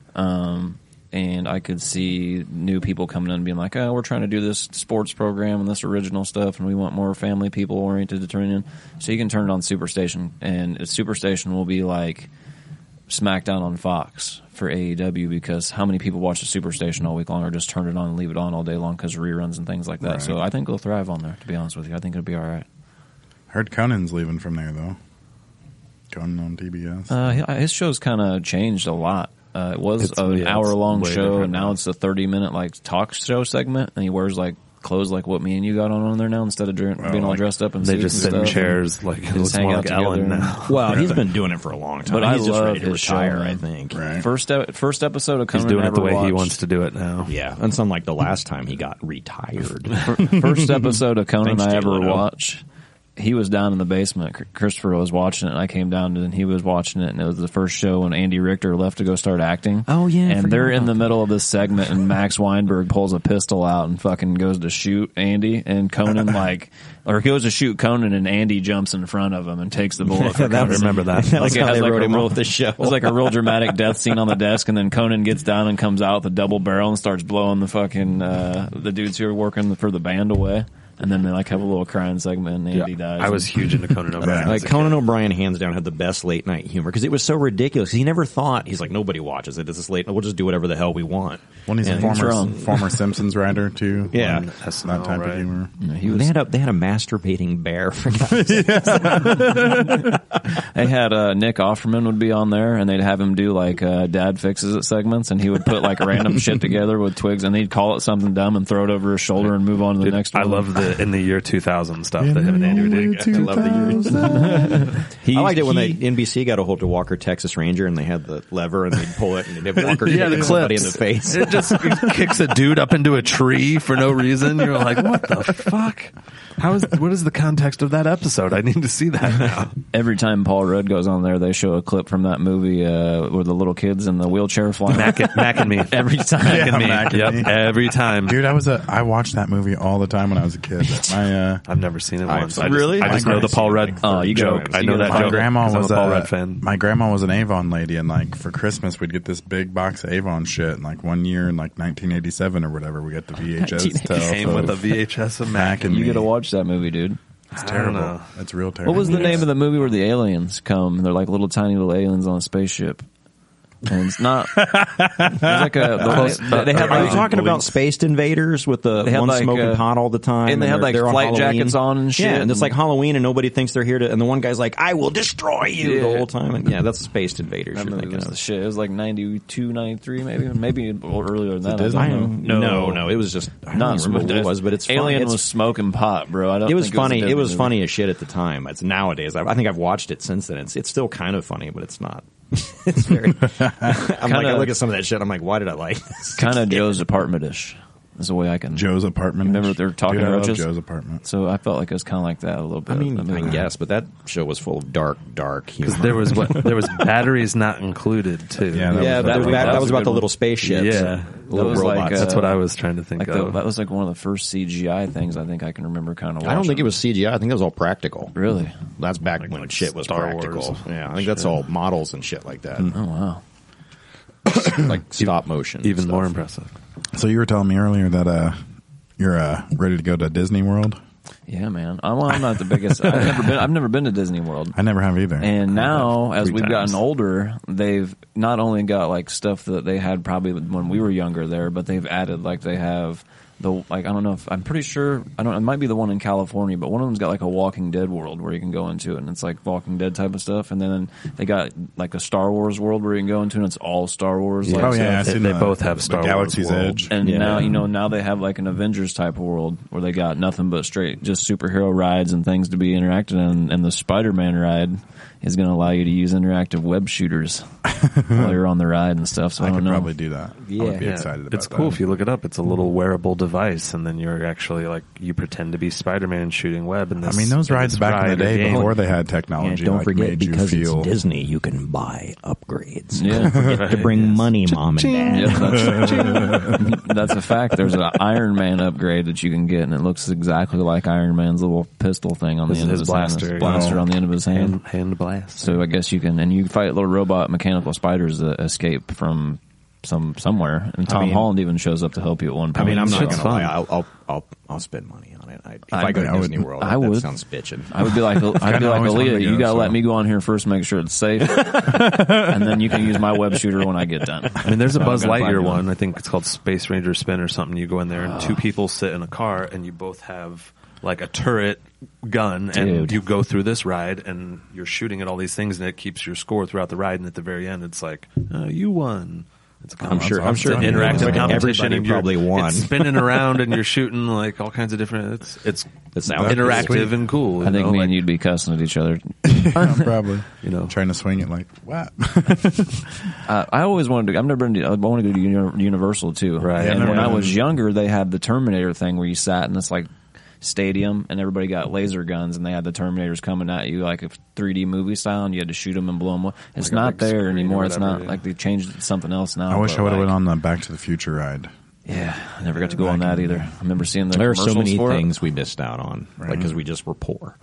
And I could see new people coming in and being like, oh, we're trying to do this sports program and this original stuff, and we want more family people oriented to turn in. So you can turn it on Superstation, and Superstation will be like SmackDown on Fox for AEW, because how many people watch the Superstation all week long or just turn it on and leave it on all day long because of reruns and things like that. Right. So I think it'll thrive on there, to be honest with you. I think it'll be all right. Heard Conan's leaving from there though. Conan on TBS. His show's kind of changed a lot. It was It's- an yeah, hour-long it's way show, different and now now. it's a 30-minute like talk show segment, and he wears like clothes like what me and you got on there now, instead of being all like- dressed up in They suits just and sit in stuff. chairs like They it just looks hang more out like together. Ellen now. Well, he's been doing it for a long time. But I he's just love ready to his show, retire, man. I think. Right. First episode of He's Conan doing I it the ever way he watched. wants to do it now. Yeah, that's unlike the last time he got retired. First episode of Conan Thanks, I Jay ever Leno. watched. He was down in the basement. Christopher was watching it, and I came down, and he was watching it, and it was the first show when Andy Richter left to go start acting. Oh, yeah, I and forgot they're in about the middle of this segment, and Max Weinberg pulls a pistol out and fucking goes to shoot Andy, and Conan or he goes to shoot Conan, and Andy jumps in front of him and takes the bullet. For I Conan. remember that. That's Like, it how has they like wrote a him real- off the show. It was like a real dramatic death scene on the desk, and then Conan gets down and comes out with a double barrel and starts blowing the fucking the dudes who are working for the band away. And then they like have a little crying segment, and Andy dies. I was huge into Conan O'Brien. Like Conan O'Brien, hands down, had the best late night humor because it was so ridiculous. He never thought he's like nobody watches it. It's this late. We'll just do whatever the hell we want. Well, he's a And former Simpsons writer too. Yeah. On SNL, that type right. of humor. Yeah, he was. They had a masturbating bear. For God's sake. They had Nick Offerman would be on there, and they'd have him do like Dad Fixes It segments, and he would put like random shit together with twigs, and he'd call it something dumb and throw it over his shoulder and move on to the Dude, next I one. love the in the year 2000 stuff that him and Andy were doing. I love the He- I liked it when he- NBC got a hold of Walker Texas Ranger and they had the lever and they'd pull it and they'd have Walker Yeah, the hit somebody in clips. the face. It just kicks a dude up into a tree for no reason. You're like, what the fuck? What is the context of that episode? I need to see that now. Every time Paul Rudd goes on there, they show a clip from that movie where the little kids in the wheelchair flying. Mac and me. Every time. Yeah, Mac and Yep, Me. every time. Dude, I watched that movie all the time when I was a kid. kid. I've never seen it once. Really? I just know the Paul Rudd you joke. gotta- I you know gotta that find joke. My grandma 'cause I'm was a Paul Rudd fan. My grandma was an Avon lady, and like for Christmas we'd get this big box of Avon shit. And like one year in like 1987 or whatever, we got the VHS tape Came with a VHS of Mac. and You me. got to watch that movie, dude. It's I don't terrible. know. It's real terrible. What was the name of the movie where the aliens come? They're like little tiny little aliens on a spaceship. And it's not. There's like they had Are you like, talking about Spaced Invaders with the They had one like, smoking pot all the time? and they had, like, they're on flight Halloween? jackets on and shit, Yeah, and it's and- like Halloween and nobody thinks they're here to, and the one guy's like, I will destroy you Yeah. the whole time. And yeah, that's Spaced Invaders that you're movie thinking was the of. shit. It was like 92, 93 maybe earlier than that. Disney? I don't know. No, it was just, I don't Not remember what it was, but it's funny. Alien It's- was smoking pot, bro. I don't It was think funny. a It was Disney funny as shit at the time. It's nowadays. I think I've watched it since then. It's still kind of funny, but it's not. It's very. I'm like, I look at some of that shit. I'm like, why did I like this? kind of Joe's apartment-ish. Is the way I can. Joe's Apartment? Remember they were talking Dude, I love Roaches? Joe's Apartment. So I felt like it was kind of like that a little bit. I mean, That movie. I guess, but that show was full of dark humor. Because there was batteries not included too. Yeah, that Yeah, was- that was that bad. was That was a about good the one. little spaceships. Yeah. Little That was like, robots. That's what I was trying to think Like of. that was like one of the first CGI things I think I can remember kind of watching. I don't think it was CGI. I think it was all practical. Really? That's back when like shit was Star practical. Wars. Yeah, I think that's all models and shit like that. Oh, wow. Like stop motion. Even stuff. more impressive. So you were telling me earlier that you're ready to go to Disney World? Yeah, man. I'm not the biggest. I've never been to Disney World. I never have either. And now, as 3 we've times. gotten older, they've not only got like stuff that they had probably when we were younger there, but they've added like they have I don't know if I'm pretty sure it might be the one in California, but one of them's got like a Walking Dead world where you can go into it, and it's like Walking Dead type of stuff. And then they got like a Star Wars world where you can go into, and it's all Star Wars. Like, oh yeah, stuff. They both have Star Wars Galaxy's World. Edge. And Yeah. now they have like an Avengers type of world where they got nothing but straight just superhero rides and things to be interacted in. And the Spider-Man ride is going to allow you to use interactive web shooters while you're on the ride and stuff. So I I don't could know. probably do that. I would be Yeah, excited about it's that. cool if you look it up. It's a little wearable device, and then you're actually like you pretend to be Spider-Man shooting web. In I this, mean, those in rides this back in the ride or day game. before they had And technology, don't like, forget, made you because feel. it's Disney, you can buy upgrades. Yeah. Don't forget to bring money, mom and dad. Yeah, that's a fact. There's an Iron Man upgrade that you can get, and it looks exactly like Iron Man's little pistol thing on the His- end of his his blaster, hand. Blaster yeah. on the end of his hand. hand blast. So I guess you can, and you fight little robot mechanical spiders that escape from somewhere. And Tom mean- Holland even shows up to help you at one I point. mean, I'm not Shit's gonna lie. fun. I'll spend money on it. If I I go to would- Disney World, I that would. sounds bitching. I would be like, always wanted Aaliyah, to you go, gotta so. let me go on here first, make sure it's safe, and then you can use my web shooter when I get done. I mean, there's a So I'm Buzz gonna find Lightyear one. one. I think it's called Space Ranger Spin or something. You go in there and 2 people sit in a car, and you both have like a turret gun, and Dude. you go through this ride, and you're shooting at all these things, and it keeps your score throughout the ride. And at the very end, it's like you won. It's a I'm sure. it's an Yeah. interactive Like competition, everybody and you're probably won. It's spinning around, and you're shooting like all kinds of different. It's It sounds interactive sweet. and cool. I think you know, me like, and you'd be cussing at each other. Probably. You know. Trying to swing it like, what? I always wanted to. I've never been to. I want to go to Universal too. Right. Yeah, And never when I been. was younger, they had the Terminator thing where you sat in this like stadium and everybody got laser guns and they had the Terminators coming at you like a 3D movie style and you had to shoot them and blow them. It's Like a not big there screen or anymore. It's whatever, not yeah. like they changed it to something else now. I wish but, I would have like, went on the Back to the Future ride. Yeah, I never got to go on that either. I remember seeing the There are so commercials many for it. things we missed out on, like because we just were poor.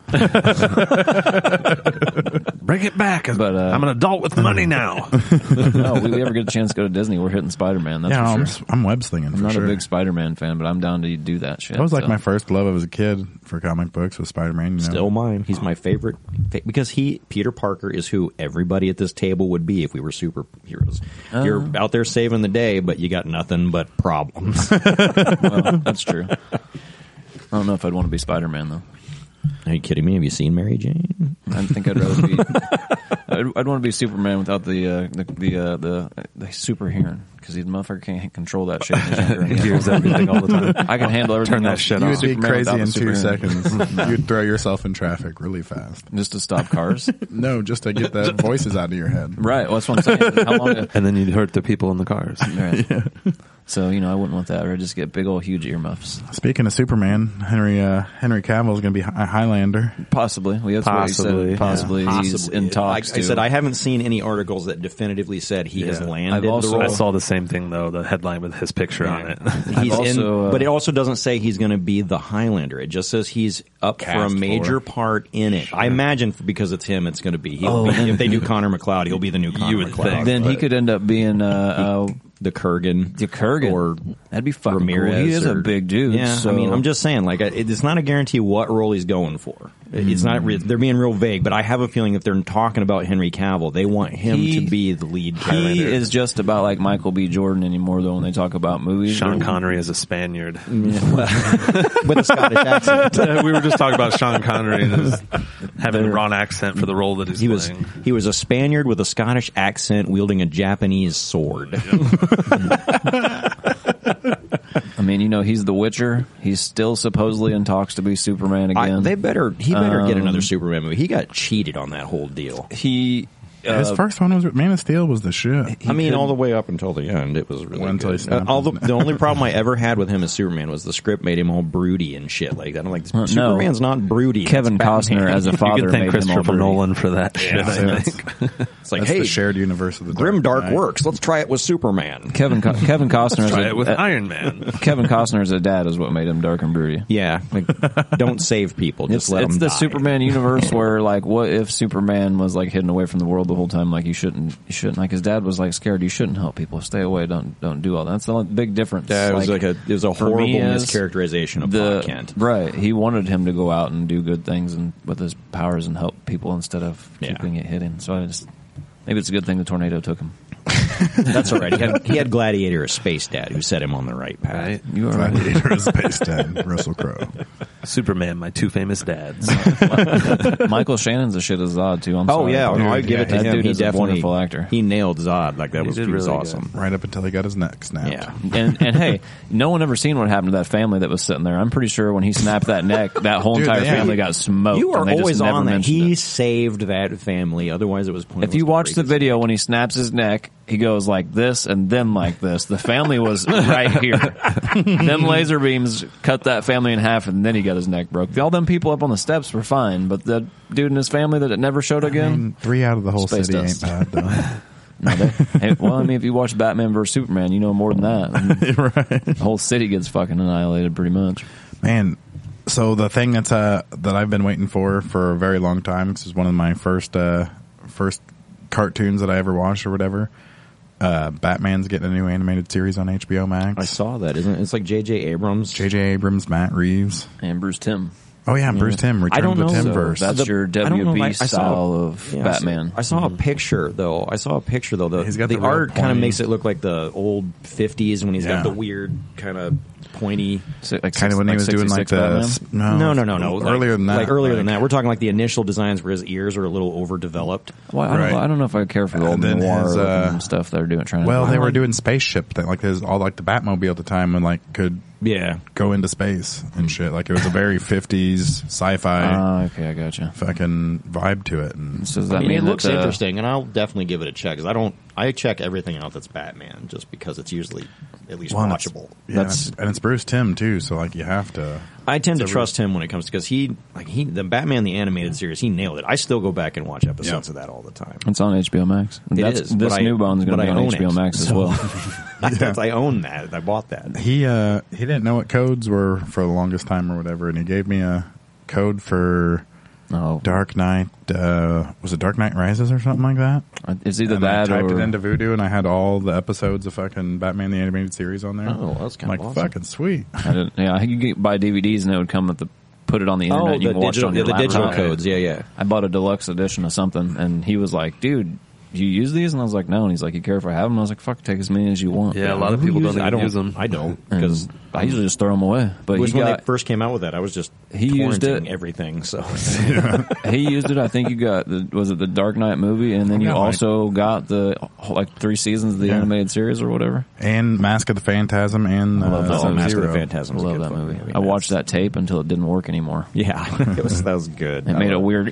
bring it back. But, I'm an adult with money now. No, we ever get a chance to go to Disney, we're hitting Spider-Man. That's Yeah, for sure. I'm web slinging I'm for not sure. a big Spider-Man fan, but I'm down to do that shit. That was like so. my first love as a kid for comic books was Spider-Man. You know? Still mine. He's my favorite because Peter Parker is who everybody at this table would be if we were superheroes. You're out there saving the day, but you got nothing but problems. Well, that's true. I don't know if I'd want to be Spider-Man though. Are you kidding me? Have you seen Mary Jane? I think I'd rather be. I'd want to be Superman without the super hearing because the motherfucker can't control that shit. He hears everything all the time. I can handle everything. Turn that else. shit You off. would be Superman crazy without in the 2 super hearing. seconds. You'd throw yourself in traffic really fast. just to stop cars. No, just to get the voices out of your head. Right. Well, that's what I'm saying. How long? And then you'd hurt the people in the cars. Right. So I wouldn't want that. Or just get big old huge earmuffs. Speaking of Superman, Henry Cavill is going to be a Highlander. Possibly. That's what he Possibly, said. Possibly. He's in talks. I said I haven't seen any articles that definitively said he has Yeah. landed I've also- the role. I saw the same thing though. The headline with his picture on it. He's also, but it also doesn't say he's going to be the Highlander. It just says he's up for a Cast major for. part in it. I imagine because it's him, it's going to be. He'll be if they do Connor McLeod, he'll be the new Connor would McLeod. think. Then he could end up being the Kurgan. the Kurgan. Or that'd be fucking Ramirez. cool. He is a or- big dude. Yeah, so I mean, I'm just saying, like, it's not a guarantee what role he's going for. It's not. They're being real vague, but I have a feeling if they're talking about Henry Cavill, they want him to be the lead character. he is just about like Michael B. Jordan anymore, though. When they talk about movies, Sean Connery is a Spaniard. with a Scottish accent. We were just talking about Sean Connery and his having a wrong accent for the role that he's playing. He was a Spaniard with a Scottish accent wielding a Japanese sword. I mean, you know, he's the Witcher. He's still supposedly in talks to be Superman again. He better get another Superman movie. He got cheated on that whole deal. He His first one was Man of Steel was the shit. I mean, all the way up until the end, it was really Until he good. snapped All his neck. the only problem I ever had with him as Superman was the script made him all broody and shit like that. I'm like, no. Superman's not broody. Kevin That's Batman. Costner as a You father can thank made him all Christopher broody. Nolan for that shit. I that's- think. It's like, That's hey, the shared universe of the Grimdark Knight. works. Let's try it with Superman. Kevin Costner Try it with as Iron Man. Kevin Costner as a dad is what made him dark and broody. Yeah, like, don't save people. Just let It's them the die. Superman universe where, like, what if Superman was like hidden away from the world the whole time? Like, you shouldn't. Like, his dad was like scared. You shouldn't help people. Stay away. Don't do all that. That's the only big difference. Yeah, it was it was a for horrible me is mischaracterization of Clark Kent. Right. He wanted him to go out and do good things and with his powers and help people instead of Yeah. keeping it hidden. So maybe it's a good thing the tornado took him. That's all right. He had Gladiator, a space dad, who set him on the right path. Right? You are right. Gladiator is based in Russell Crowe. Superman, my two famous dads. Michael Shannon's a shit as Zod too. I'm Oh sorry. yeah, no, I give it to that him. Dude He is a definitely wonderful actor. He nailed Zod. Like that was did he was really awesome. Right up until he got his neck snapped. Yeah. And hey, no one ever seen what happened to that family that was sitting there. I'm pretty sure when he snapped that neck, that whole Dude, entire yeah. family got smoked. You are and they just always never on that. mentioned He it. saved that family. Otherwise, it was pointless. If you to watch break the his video when he snaps his neck, he goes like this and then like this. The family was right here. Them laser beams cut that family in half, and then he got his neck broke. All them people up on the steps were fine, but the dude and his family that it never showed I again. mean, 3 out of the whole Space city dust. ain't bad though. No, hey, well, I mean, if you watch Batman vs Superman, you know more than that. Right. The whole city gets fucking annihilated, pretty much. Man, so the thing that I've been waiting for a very long time, this is one of my first cartoons that I ever watched or whatever. Batman's getting a new animated series on HBO Max. I saw that. Isn't it? It's like J.J. Abrams. J.J. Abrams, Matt Reeves. And Bruce Timm. Oh yeah, Bruce Timm. I don't Return to know. the So Timverse. that's your I don't know, WB like, I saw- style of Yeah, Batman. I saw a picture though. He's got The the real art kind of pointy- makes it look like the old 50s when he's Yeah. got the weird kind of pointy. Kind of when he was doing like 66 Batman? the No. earlier than that. Like earlier than that. We're talking like the initial designs where his ears are a little overdeveloped. Well, Right. I don't know if I care for the old And then noir his, looking stuff they're doing. Trying Well, to they were doing spaceship thing, like his all like the Batmobile at the time, and like could Yeah. go into space and shit. Like it was a very 50s sci-fi okay, I gotcha. fucking vibe to it. And So does that I mean, mean it looks that, interesting, and I'll definitely give it a check because I check everything out that's Batman just because it's usually at least Well, and it's- watchable. yeah, That's- and it's Bruce Timm too, so like you have to. I tend to So trust him when it comes because the Batman the animated series, he nailed it. I still go back and watch episodes of that all the time. It's on HBO Max. It That's, is, This but new Bond's going but to be I on own HBO it, Max as so- well. I own that. I bought that. He didn't know what codes were for the longest time or whatever, and he gave me a code for Oh, Dark Knight. Was it Dark Knight Rises or something like that? it's either And I that typed or it into Voodoo, and I had all the episodes of fucking Batman the Animated Series on there. Oh, that's I'm kind like of awesome. fucking sweet. I didn't. Yeah, you could buy DVDs and it would come with put it on the internet. Oh, and you the can watch it on your digital laptop. codes. Yeah. I bought a deluxe edition of something, and he was like, "Dude, do you use these?" And I was like, "No." And he's like, "You care if I have them?" I was like, "Fuck, take as many as you want." Yeah, a lot of people don't I even don't use them. I don't And because I usually just throw them away. But when he they got first came out with that, I was just He used torrenting it. everything. So he used it. I think you got was it the Dark Knight movie, and then you got, like- also got the like 3 seasons of the Yeah. animated series or whatever. And Mask of the Phantasm and I love that Sub-Zero. Mask of the Phantasm. I love that movie. I watched that tape until it didn't work anymore. Yeah, that was good. It made a weird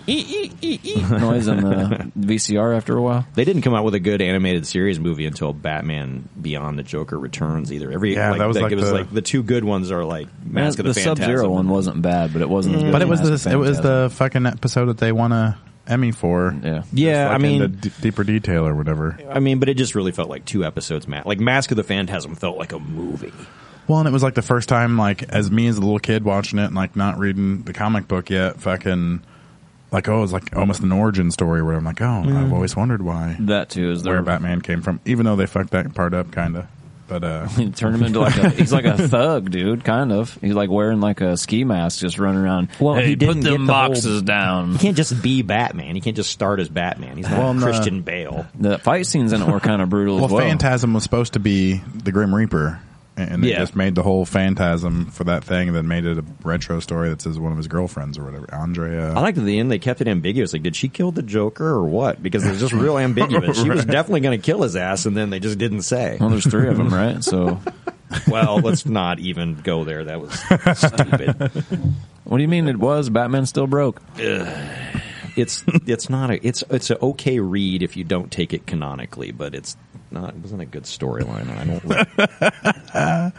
noise in the VCR after a while. They didn't come out with a good animated series movie until Batman Beyond the Joker Returns. Either Yeah, that was like it was the- like the two good ones are like Mask of the the Phantasm. Sub-Zero one wasn't bad, but it wasn't as good But as it was Mask of this. It was Phantasm. the fucking episode that they want to Emmy for. Yeah. Yeah, I mean, the deeper detail or whatever. but it just really felt like 2 episodes. Like Mask of the Phantasm felt like a movie. Well, and it was like the first time, like, as me as a little kid watching it and, like, not reading the comic book yet, fucking, like, it was like almost an origin story where I'm like, I've always wondered why. That too is Where Batman came from, even though they fucked that part up, kind of. But, Turn him into like he's like a thug, dude, kind of. He's like wearing like a ski mask, just running around. Well, hey, he didn't put them get the whole- boxes down. He can't just be Batman. He can't just start as Batman. He's not Well, no. Christian Bale. The fight scenes in it were kind of brutal well, as well. Phantasm was supposed to be the Grim Reaper. And they Yeah. just made the whole Phantasm for that thing and then made it a retro story that says one of his girlfriends or whatever. Andrea. I liked at the end they kept it ambiguous. Like, did she kill the Joker or what? Because it was just real ambiguous. She was definitely going to kill his ass, and then they just didn't say. Well, there's 3 of them, right? So, Well, let's not even go there. That was stupid. what do you mean it was? Batman still broke. It's not a it's an okay read if you don't take it canonically, but it's not. It wasn't a good storyline. I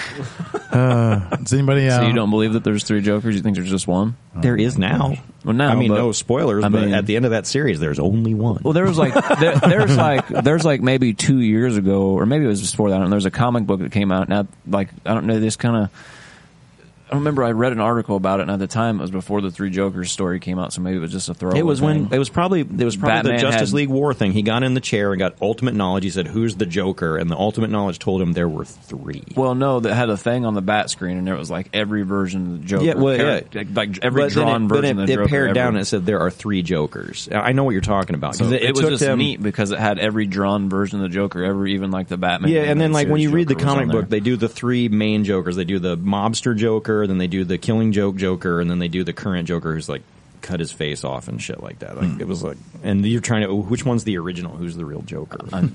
don't. Does anybody? So you don't believe that there's 3 Jokers? You think there's just one? There is now. Well, now, I mean, but- no spoilers, I but mean- at the end of that series, there's only one. Well, there was like there's like maybe 2 years ago, or maybe it was before that. And there's a comic book that came out. Now, like I don't know, this kind of. I remember I read an article about it, and at the time it was before the 3 Jokers story came out, so maybe it was just a throwaway. It was thing. when it was probably Batman the Justice had- League War thing. He got in the chair and got ultimate knowledge. He said, "Who's the Joker?" And the ultimate knowledge told him there were 3. Well, no, that had a thing on the bat screen, and it was like every version of the Joker. Yeah, well, like every But then drawn version of the it Joker. pared down ever. and it said there are 3 Jokers. I know what you're talking about. 'Cause So it was took just them- neat because it had every drawn version of the Joker ever, even like the Batman. Yeah, and then like when you read the Joker was on comic there. book, they do the 3 main Jokers. They do the mobster Joker, then they do the killing joke Joker, and then they do the current Joker who's like cut his face off and shit like that. Like it was like, and you're trying to which one's the original? Who's the real Joker?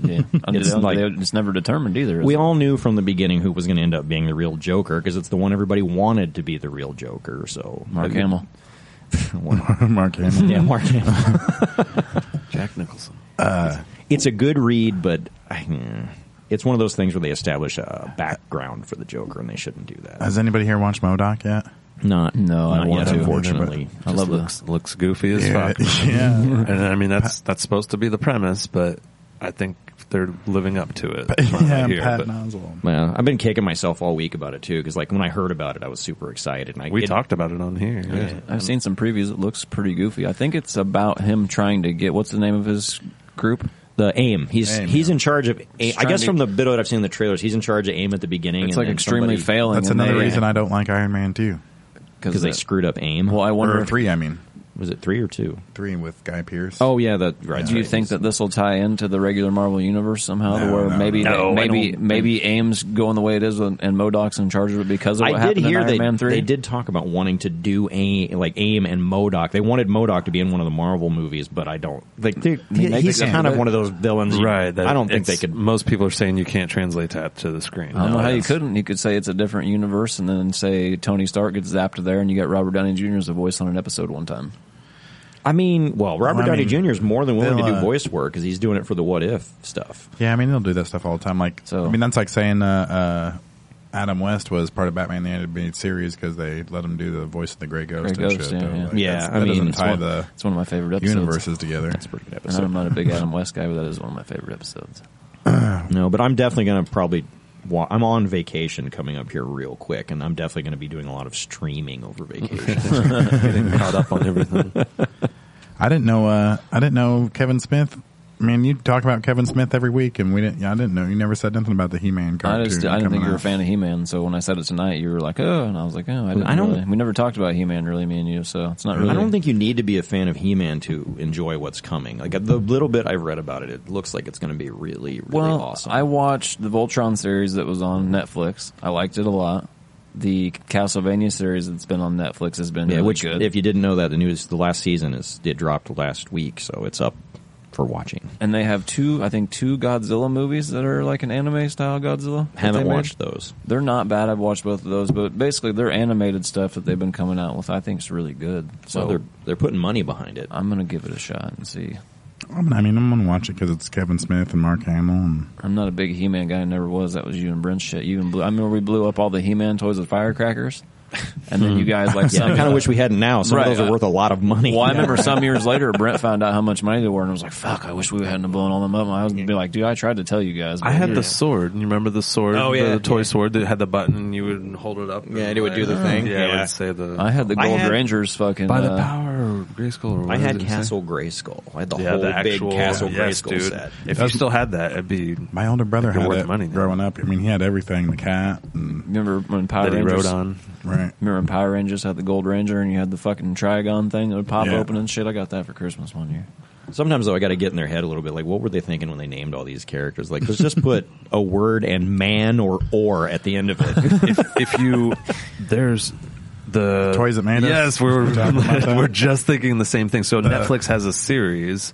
It's never determined either. We all knew from the beginning who was going to end up being the real Joker because it's the one everybody wanted to be the real Joker. So Mark Hamill, Mark Hamill. yeah, Mark Hamill. Jack Nicholson. It's a good read, but it's one of those things where they establish a background for the Joker, and they shouldn't do that. Has anybody here watched MODOK yet? No, I not want yet, to. unfortunately. I love looks goofy as Yeah, fuck. yeah. And I mean that's supposed to be the premise, but I think they're living up to it. from what I Yeah, hear, Pat but Oswalt. Well, I've been kicking myself all week about it too, because like when I heard about it, I was super excited. And we talked about it on here. Yeah. I've seen some previews. It looks pretty goofy. I think it's about him trying to get what's the name of his group? The AIM. He's AIM. in charge of. I trying guess to- from the bit I've seen in the trailers, he's in charge of AIM at the beginning. It's and like then extremely failing. That's and another they- reason I don't like Iron Man 2. because they screwed up AIM. Well, I wonder Or if 3, I mean. Was it 3 or 2? 3 with Guy Pearce. Oh yeah, that right. Do you think that this will tie into the regular Marvel universe somehow, to No, where no, maybe no. maybe AIM's going the way it is, and MODOK's in charge of it because of what I did happened hear in Iron Man 3? they did talk about wanting to do AIM and MODOK. They wanted MODOK to be in one of the Marvel movies, but I don't. Like he's they kind of can't. one of those villains, Right. that I don't think they it's- could. Most people are saying you can't translate that to the screen. I don't know how you It's- couldn't. You could say it's a different universe, and then say Tony Stark gets zapped there, and you get Robert Downey Jr. as a voice on an episode one time. I mean, well, Robert Well, I Downey mean, Jr. is more than willing to they'll, do voice work because he's doing it for the What If stuff. Yeah, I mean, they'll do that stuff all the time. Like, So- I mean, that's like saying Adam West was part of Batman the Animated Series because they let him do the voice of the Gray Ghost Gray and Ghost, shit. yeah, though. yeah. Like, Yeah, that's- I that mean, doesn't it's tie one- the It's one of my favorite episodes. universes together. That's a pretty good And episode. I'm not a big Adam West guy, but that is one of my favorite episodes. No, but I'm definitely going to probably. I'm on vacation coming up here real quick, and I'm definitely going to be doing a lot of streaming over vacation. Getting caught up on everything. I didn't know Kevin Smith. I mean, you talk about Kevin Smith every week, and we didn't. I didn't know. You never said nothing about the He-Man cartoon. I didn't coming think you were a out. fan of He-Man, so when I said it tonight, you were like, "Oh," and I was like, "Oh, I I don't- really." We never talked about He-Man, really, me and you, so it's not really. I don't think you need to be a fan of He-Man to enjoy what's coming. Like the little bit I've read about it, it looks like it's going to be really, really Well, awesome. I watched the Voltron series that was on Netflix. I liked it a lot. The Castlevania series that's been on Netflix has been really which, good. if you didn't know that, the last season it dropped last week, so it's up for watching. And they have two Godzilla movies that are like an anime style Godzilla. that Haven't they made. watched those. They're not bad. I've watched both of those, but basically they're animated stuff that they've been coming out with. I think is really good. So So they're putting money behind it. I'm gonna give it a shot and see. I mean, I'm gonna watch it because it's Kevin Smith and Mark Hamill. And I'm not a big He-Man guy. I never was. That was you and Brent's shit. You and Blue. I remember we blew up all the He-Man toys with firecrackers. And then you guys like Yeah, I kind of wish we hadn't now. Some Right. of those are worth a lot of money. Well, I remember some years later, Brent found out how much money they were, and was like, "Fuck! I wish we hadn't blown all them up." My husband would be like, "Dude, I tried to tell you guys." I had the sword. You remember the sword? Oh, yeah. The toy sword that had the button and you would hold it up. Yeah, and it would do the thing. Yeah, it Yeah. would say the... I had the I Gold had- Rangers fucking. By the power of Grayskull. Or what I had did it say? Castle Grayskull. I had the Yeah, whole the actual big Castle yes, Grayskull dude. set. If you still had that, it'd be My older brother They're had worth it money now. growing up. I mean, he had everything, the cat, and Remember when Power that he Rangers? rode on. right. Remember when Power Rangers had the Gold Ranger and you had the fucking Trigon thing that would pop Yeah. open and shit? I got that for Christmas one year. Sometimes, though, I got to get in their head a little bit. Like, what were they thinking when they named all these characters? Like, let's just put a word and man or at the end of it. If you... There's... The Toys That Made Us. Yes, we're Talking about that. we're just thinking the same thing. So Netflix has a series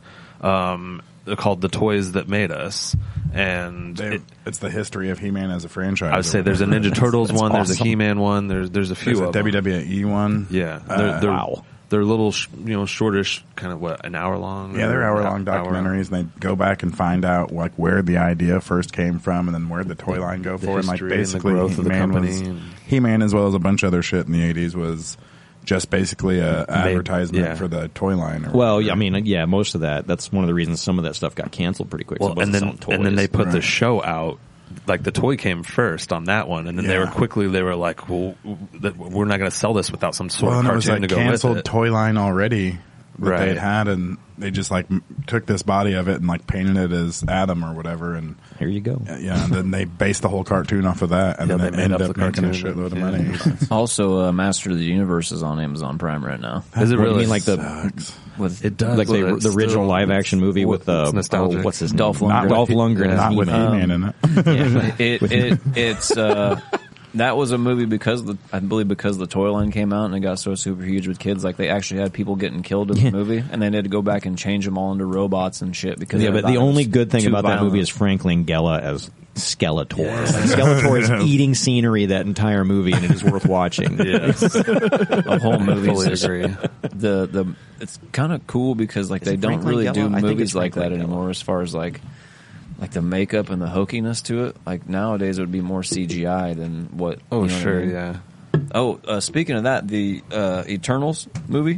called The Toys That Made Us, and It's the history of He-Man as a franchise. I would say there's a Ninja Turtles That's one, there's a awesome. He-Man one, there's a few There's a of them. WWE one. Yeah, Wow. They're little, shortish, kind of an hour long. Yeah, they're or hour-long documentaries, and they go back and find out like where the idea first came from, and then where the toy line go for, and like history and the basically growth of the He-Man company was- and- He-Man, as well as a bunch of other shit in the '80s, was just basically a advertisement yeah. for the toy line. Or Well, whatever. yeah, I mean, yeah, most of that. That's one of the reasons some of that stuff got canceled pretty quick. 'cause Well, it and wasn't then selling and then toys. they put the Right. show out. Like the toy came first on that one, and then they Yeah. were like, "Well, we're not going to sell this without some sort well, of and it was cartoon like to go with canceled it." toy line already that Right. they had, and they just like took this body of it and like painted it as Adam or whatever, and Here you go. yeah, and then they based the whole cartoon off of that, and Yeah, then they they made ended up up the making a cartoon, shitload of yeah. money. Also, Master of the Universe is on Amazon Prime right now. Is it What, you really? mean like the Sucks. With It does. like Well, the it's original still- live action movie with it's nostalgic. what's his Dolph name? Lundgren. Dolph Lundgren. as Not with He-Man. He-Man in it. it's that was a movie because I believe because the toy line came out and it got so super huge with kids, like they actually had people getting killed in the movie, and they had to go back and change them all into robots and shit. Because Yeah, they but thought the it was only good thing too about that violent. movie is Frank Langella as Skeletor. Like, Skeletor is eating scenery that entire movie, and it is worth watching. Yes, the whole movie. fully agree. The it's kind of cool because like they it don't Frank really Langella? do I think movies it's like Frank that Langella. anymore. As far as like the makeup and the hokiness to it, like nowadays it would be more CGI than what. Oh, you know what I sure, mean? yeah. Oh, speaking of that, the Eternals movie,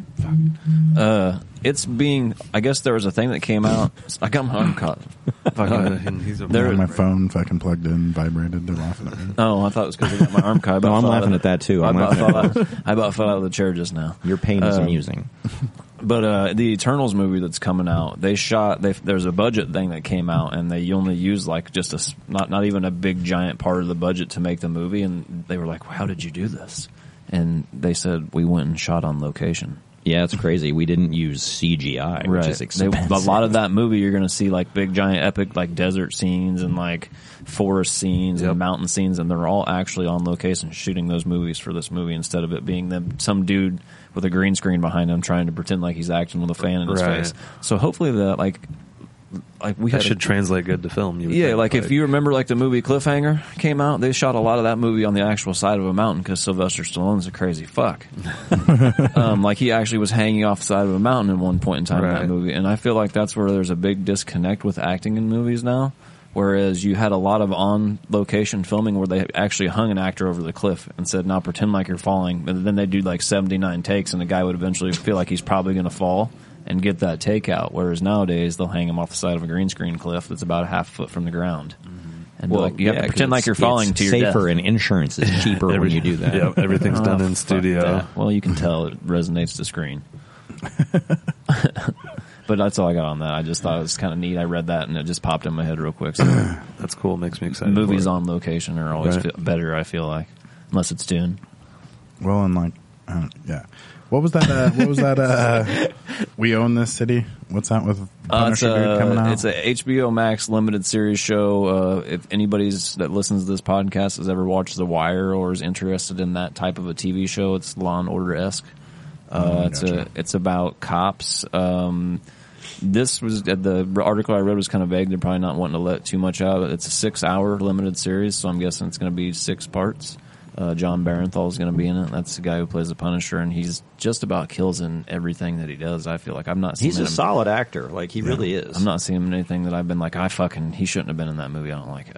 it's being. I guess there was a thing that came out. I got my arm caught. And he's a There- My phone fucking plugged in, vibrated, they're laughing at me. Oh, I thought it was because I got my arm caught. I No, about I'm fell laughing out at that too. I I'm about, laughing fell out, I about fell out of the chair just now. Your pain is amusing. But the Eternals movie that's coming out, there's a budget thing that came out, and they only used like just not even a big giant part of the budget to make the movie, and they were like, "How did you do this?" And they said, "We went and shot on location." Yeah, it's crazy. We didn't use CGI, which is expensive. A lot of that movie, you're going to see like big, giant, epic, like desert scenes and like forest scenes Yep. and mountain scenes, and they're all actually on location shooting those movies for this movie instead of it being some dude with a green screen behind him trying to pretend like he's acting with a fan in his Right. face. So hopefully that like we That had should translate good to film. You would yeah, think, like if but- you remember, like the movie Cliffhanger came out, they shot a lot of that movie on the actual side of a mountain because Sylvester Stallone's a crazy fuck. Like he actually was hanging off the side of a mountain at one point in time in that Right. movie, and I feel like that's where there's a big disconnect with acting in movies now. Whereas you had a lot of on-location filming where they actually hung an actor over the cliff and said, "Now pretend like you're falling," and then they do like 79 takes, and the guy would eventually feel like he's probably going to fall and get that take out. Whereas nowadays they'll hang him off the side of a green screen cliff that's about a half foot from the ground, and be like, you have to pretend like you're falling to your death. safer, and insurance is cheaper when you do that. Yeah, everything's done Oh, in fuck studio. that. Well, you can tell it resonates to screen. But that's all I got on that. I just thought it was kind of neat. I read that and it just popped in my head real quick. So That's cool. Makes me excited. movies for it. on location are always Right. better, I feel like. Unless it's Dune. Well, and like, yeah. What was that? What was that? We Own This City. What's that with Punisher dude coming out? It's a HBO Max limited series show. If anybody's that listens to this podcast has ever watched The Wire or is interested in that type of a TV show, it's Law and Order-esque. Gotcha. It's about cops. This was the article I read was kind of vague. They're probably not wanting to let too much out. It's a 6-hour limited series, so I'm guessing it's going to be 6 parts. John Barenthal is going to be in it. That's the guy who plays the Punisher, and he's just about kills in everything that he does. I feel like I'm not. He's seeing a him, solid actor. Like, he really is. I'm not seeing him in anything that I've been like, he shouldn't have been in that movie. I don't like it.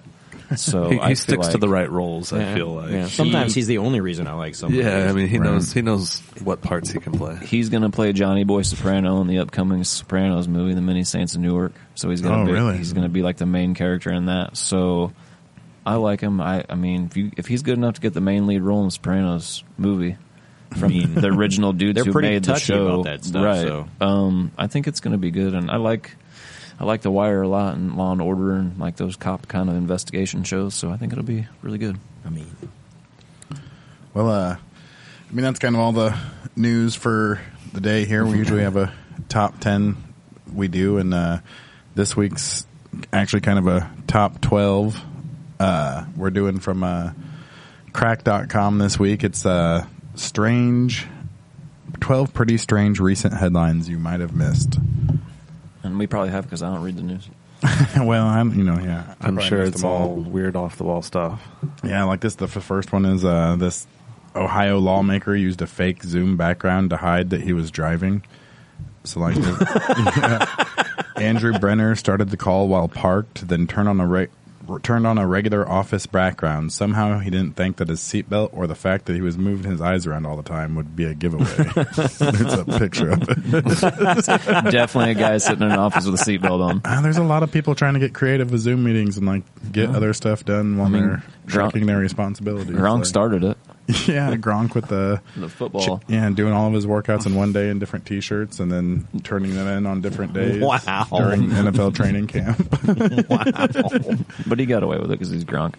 So He I sticks feel to the like right roles. I feel like. Yeah. Sometimes he's the only reason I like somebody. Yeah, I mean, he Right. knows what parts he can play. he's going to play Johnny Boy Soprano in the upcoming Sopranos movie, The Many Saints of Newark. So he's going to really? he's going to be like the main character in that. So I like him. I mean, if he's good enough to get the main lead role in the Sopranos movie from the original dudes they're who pretty made the touchy show, about that stuff, right? so. I think it's going to be good, and I like The Wire a lot, and Law and Order, and like those cop kind of investigation shows. So I think it'll be really good. I mean, Well, I mean, that's kind of all the news for the day here. We usually have a top 10 we do, and this week's actually kind of a top 12 we're doing from crack.com this week. It's strange, 12 pretty strange recent headlines you might have missed. And we probably have because I don't read the news. Well, I'm I'm probably sure missed it's them all weird off the wall stuff. Yeah, like this. The first one is this Ohio lawmaker used a fake Zoom background to hide that he was driving. So, like, Andrew Brenner started the call while parked, then turned on a regular office background. Somehow, he didn't think that his seatbelt or the fact that he was moving his eyes around all the time would be a giveaway. There's a picture of it. Definitely a guy sitting in an office with a seatbelt on. There's a lot of people trying to get creative with Zoom meetings and like get other stuff done while they're tracking their responsibilities. Gronk Like, started it. Yeah, Gronk with the football. Yeah, doing all of his workouts in one day in different T-shirts and then turning them in on different days. Wow. During NFL training camp. But he got away with it because he's Gronk.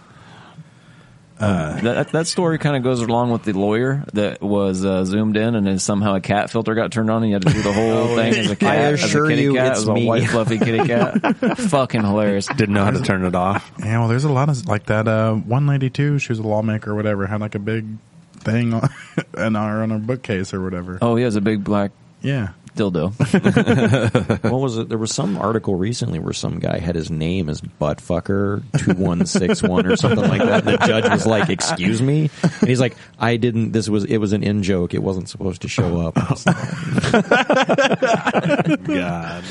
That story kind of goes along with the lawyer that was zoomed in, and then somehow a cat filter got turned on, and you had to do the whole thing as a cat. I as a assure kitty you cat. it's It was me. a white fluffy kitty cat. Fucking hilarious. Didn't know how to turn it off. Yeah, well, there's a lot of like that. One lady too. She was a lawmaker or whatever. Had like a big thing on her bookcase or whatever. Oh, he has a big black Yeah. dildo. what was it? There was some article recently where some guy had his name as Buttfucker 2161 or something like that. And the judge was like, "Excuse me," and he's like, "I didn't. It was an in joke. It wasn't supposed to show up." God.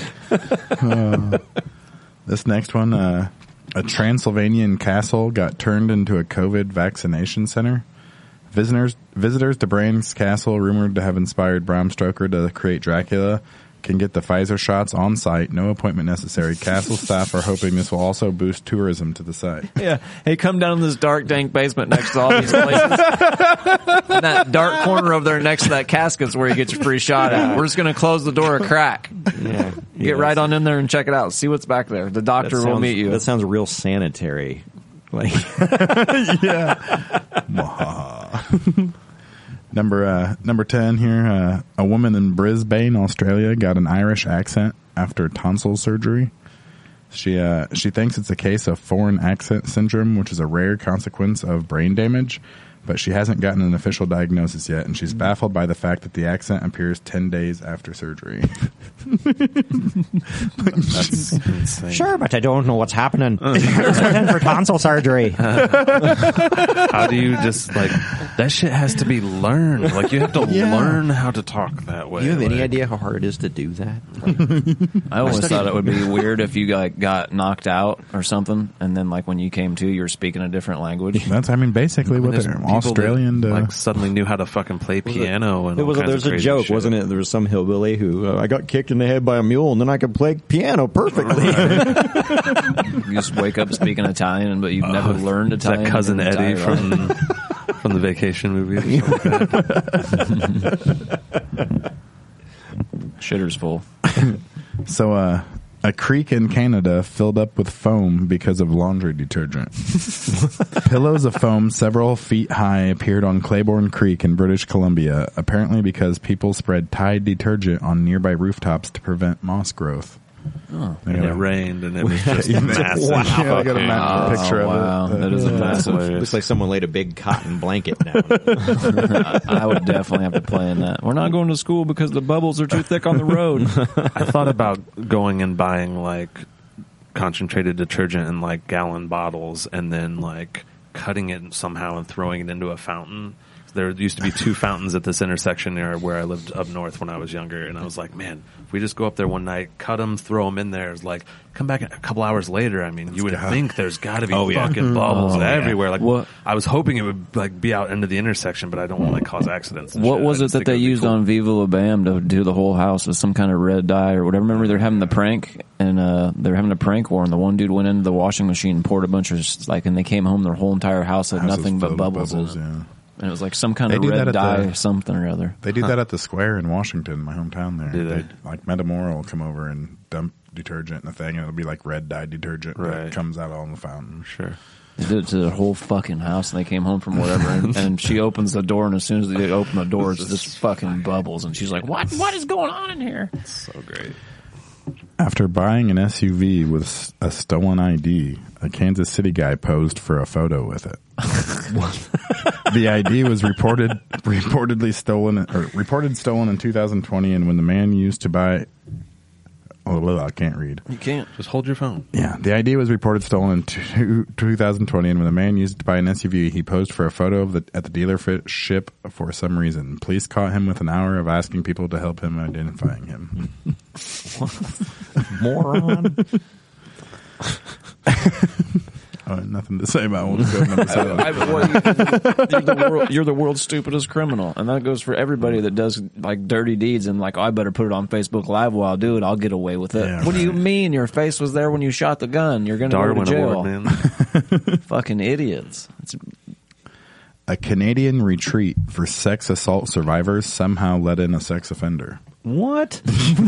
This next one, a Transylvanian castle got turned into a COVID vaccination center. Visitors to Bran's Castle, rumored to have inspired Bram Stoker to create Dracula, can get the Pfizer shots on site. No appointment necessary. Castle staff are hoping this will also boost tourism to the site. Yeah. Hey, come down in this dark, dank basement next to all these places. In that dark corner over there next to that casket's where you get your free shot at. We're just going to close the door a crack. Yeah, Get right on in there and check it out. See what's back there. The doctor will meet you. That sounds real sanitary. Like, Number 10 here. A woman in Brisbane, Australia, got an Irish accent after tonsil surgery. She thinks it's a case of foreign accent syndrome, which is a rare consequence of brain damage, but she hasn't gotten an official diagnosis yet, and she's baffled by the fact that the accent appears 10 days after surgery. That's insane. sure, but I don't know what's happening. I'm for tonsil surgery. How do you just like that shit has to be learned. Like you have to learn how to talk that way. Do you have any Like, idea how hard it is to do that? I always thought it would be weird if you got knocked out or something, and then like when you came to, you were speaking a different language. That's, basically what there's they're people Australian that, to. like suddenly knew how to fucking play piano and all kinds There's of a crazy joke, shit. wasn't it? There was some hillbilly who I got kicked in the head by a mule, and then I could play piano perfectly. You just wake up speaking Italian, but you've never learned It's Italian. that cousin your entire Eddie life. from the Vacation movie. Shitter's full. So, a creek in Canada filled up with foam because of laundry detergent. Pillows of foam several feet high appeared on Claiborne Creek in British Columbia, apparently because people spread Tide detergent on nearby rooftops to prevent moss growth. Oh. They And got it a- rained and it was just Yeah, massive. yeah, I got a Oh, picture wow. of it. That is a massive. Looks like someone laid a big cotton blanket down. I would definitely have to play in that. We're not going to school because the bubbles are too thick on the road. I thought about going and buying like concentrated detergent in like gallon bottles and then like cutting it somehow and throwing it into a fountain. there used to be 2 fountains at this intersection near where I lived up north when I was younger, and I was like, man, if we just go up there one night, cut them, throw them in there, it's like, come back a couple hours later, I mean, you would think there's got to be fucking bubbles everywhere. Like, What- I was hoping it would like be out into the intersection, but I don't want to like cause accidents. And What shit. was I it just that think they would be used cool. on Viva La Bam to do the whole house with some kind of red dye or whatever? Remember they're having the prank, and they were having a prank war, and the one dude went into the washing machine and poured a bunch of and they came home, their whole entire house had House is nothing but filled with bubbles in it. yeah. And it was like some kind They of do that red at dye the- or something or other. They do that at the square in Washington, my hometown there. Do they? Like Metamora will come over and dump detergent in a thing, and it'll be like red dye detergent that Right. comes out all in the fountain. Sure. They did it to their whole fucking house, and they came home from whatever, and she opens the door, and as soon as they open the door, it's just fucking bubbles, and she's like, "What is going on in here?" So great. After buying an SUV with a stolen ID, a Kansas City guy posed for a photo with it. The ID was reported stolen in 2020, and when the man used to buy, I can't read. You can't. Just hold your phone. Yeah, the ID was reported stolen in 2020, and when the man used it to buy an SUV, he posed for a photo of at the dealership for some reason. Police caught him with an hour of asking people to help him identifying him. Moron. Nothing to say about it. We'll just go to number 7. You're the world's stupidest criminal, and that goes for everybody that does like dirty deeds. And like, I better put it on Facebook Live while I do it. I'll get away with it. Yeah, What do you right. mean? Your face was there when you shot the gun. You're going to go Darwin to jail. Award, man. Fucking idiots. It's, A Canadian retreat for sex assault survivors somehow let in a sex offender. What?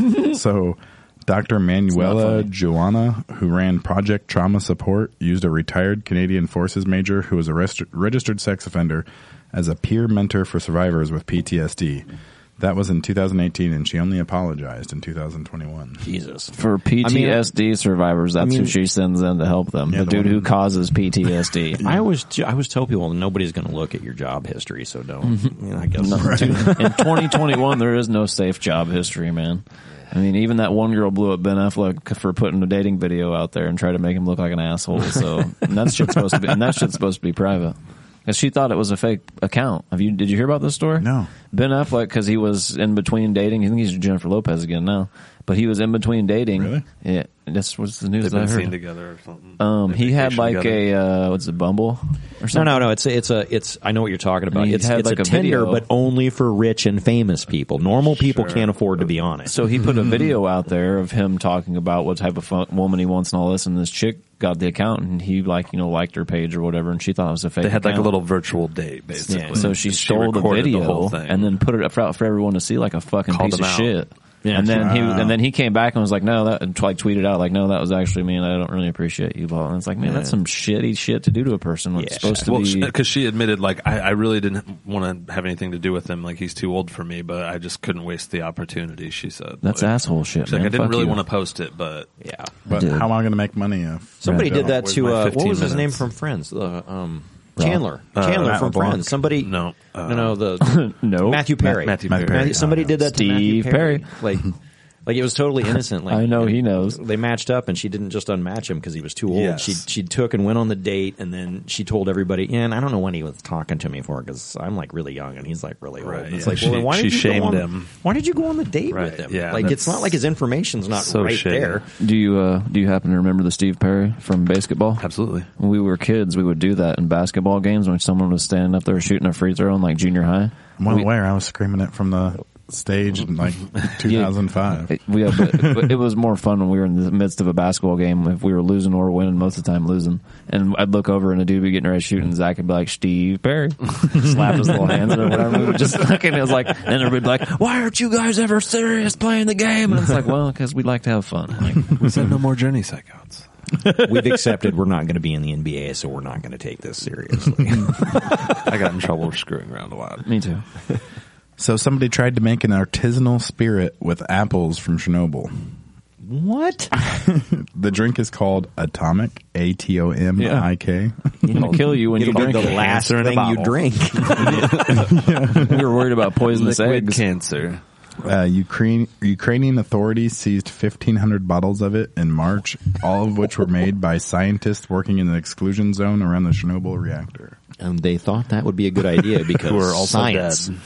So, Dr. Manuela Joanna, who ran Project Trauma Support, used a retired Canadian Forces major who was a registered sex offender as a peer mentor for survivors with PTSD. That was in 2018, and she only apologized in 2021. Jesus. for PTSD survivors, that's who mean- she sends in to help them. Yeah, the the dude one- who causes PTSD. I always tell people nobody's going to look at your job history, so don't. I guess. Dude, in 2021, there is no safe job history, man. I mean, even that one girl blew up Ben Affleck for putting a dating video out there and tried to make him look like an asshole. So, and that shit's supposed to be private. Because she thought it was a fake account. Did you hear about this story? No. Ben Affleck, because he was in between dating. I think he's Jennifer Lopez again now. But he was in between dating. Really? Yeah. That's what's the news They've that I been seen heard. together or something. He They had vacation like together. what's it, Bumble or something? No. It's. I know what you're talking about. He It's had like a a Tinder, video. but only for rich and famous people. Normal people can't afford to be on it. So he put a video out there of him talking about what type of woman he wants and all this, and this chick got the account, and he liked her page or whatever, and she thought it was a fake They had like a account. little virtual date, basically. Yeah, So she And stole the recorded video whole thing. and then put it out for everyone to see like a fucking Called piece him of out. shit. Yeah. And then Wow. he came back and was like, no, that, and like tweeted out like, no, that was actually me, and I don't really appreciate you. And it's like, man, that's some shitty shit to do to a person when it's supposed to be. because she admitted, like, I really didn't want to have anything to do with him. Like, he's too old for me, but I just couldn't waste the opportunity. She said, That's like, asshole shit, she's man. like, I didn't Fuck really you. want to post it, but Yeah. But Dude. how am I going to make money if Somebody I did don't? that Where's to my what 15 was his name minutes? from Friends? Chandler. Chandler Matt from LeBlanc. Friends. Somebody. No. No. The No. Matthew Perry. Matthew Perry. Somebody did that to Steve Matthew Perry. Perry. Like it was totally innocent. Like I know he knows. They matched up, and she didn't just unmatch him because he was too old. Yes. She took and went on the date, and then she told everybody. Yeah, and I don't know when he was talking to me for because I'm like really young, and he's like really old. Right, And it's yeah. like, well, then why She did you shamed go on, him. Why did you go on the date Right, with him? yeah, like it's that's not like his information's not so right shady. there. Do you happen to remember the Steve Perry from basketball? Absolutely. When we were kids, we would do that in basketball games when someone was standing up there shooting a free throw in like junior high. I'm well aware. I was screaming it from the stage in like 2005. But it was more fun when we were in the midst of a basketball game. If we were losing or winning, most of the time losing. And I'd look over and a dude would be getting ready to shoot, and Zach would be like, Steve Perry. Slap his little hands or whatever. We would just fucking, it was like, and everybody would be like, why aren't you guys ever serious playing the game? And it's like, well, because we'd like to have fun. Like, We said no more journey psychouts. We've accepted we're not going to be in the NBA, so we're not going to take this seriously. I got in trouble for screwing around a lot. me too. So somebody tried to make an artisanal spirit with apples from Chernobyl. What? The drink is called Atomic, ATOMIK. It'll kill you when you It'll be drink the it. last Cancer in a thing you bottle. drink. We were worried about poisonous Liquid eggs. cancer. Ukrainian authorities seized 1,500 bottles of it in March, all of which were made by scientists working in the exclusion zone around the Chernobyl reactor. And they thought that would be a good idea because Who are also science. dead.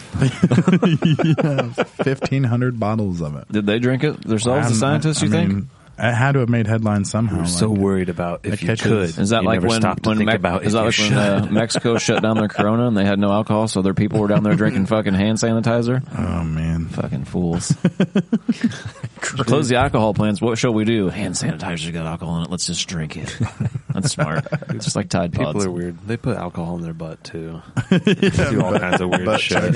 1,500 bottles of it. Did they drink it themselves, the scientists, you think? It had to have made headlines somehow. We're so worried about if it you catches- could. Is that you like never when stop to think about is if that you like when should. Mexico shut down their Corona and they had no alcohol, so their people were down there drinking fucking hand sanitizer? Oh, man. Fucking fools. Close the alcohol plants. What shall we do? Hand sanitizer's got alcohol in it. Let's just drink it. That's smart. It's just like Tide Pods. People are weird. They put alcohol in their butt too. Do all kinds of weird shit.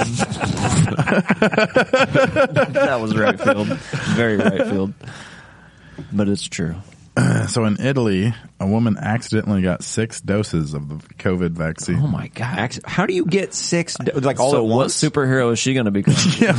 That was right field. Very right field. But it's true. So in Italy, a woman accidentally got 6 doses of the COVID vaccine. Oh my god. How do you get 6 like all So at what once? superhero is she going to become?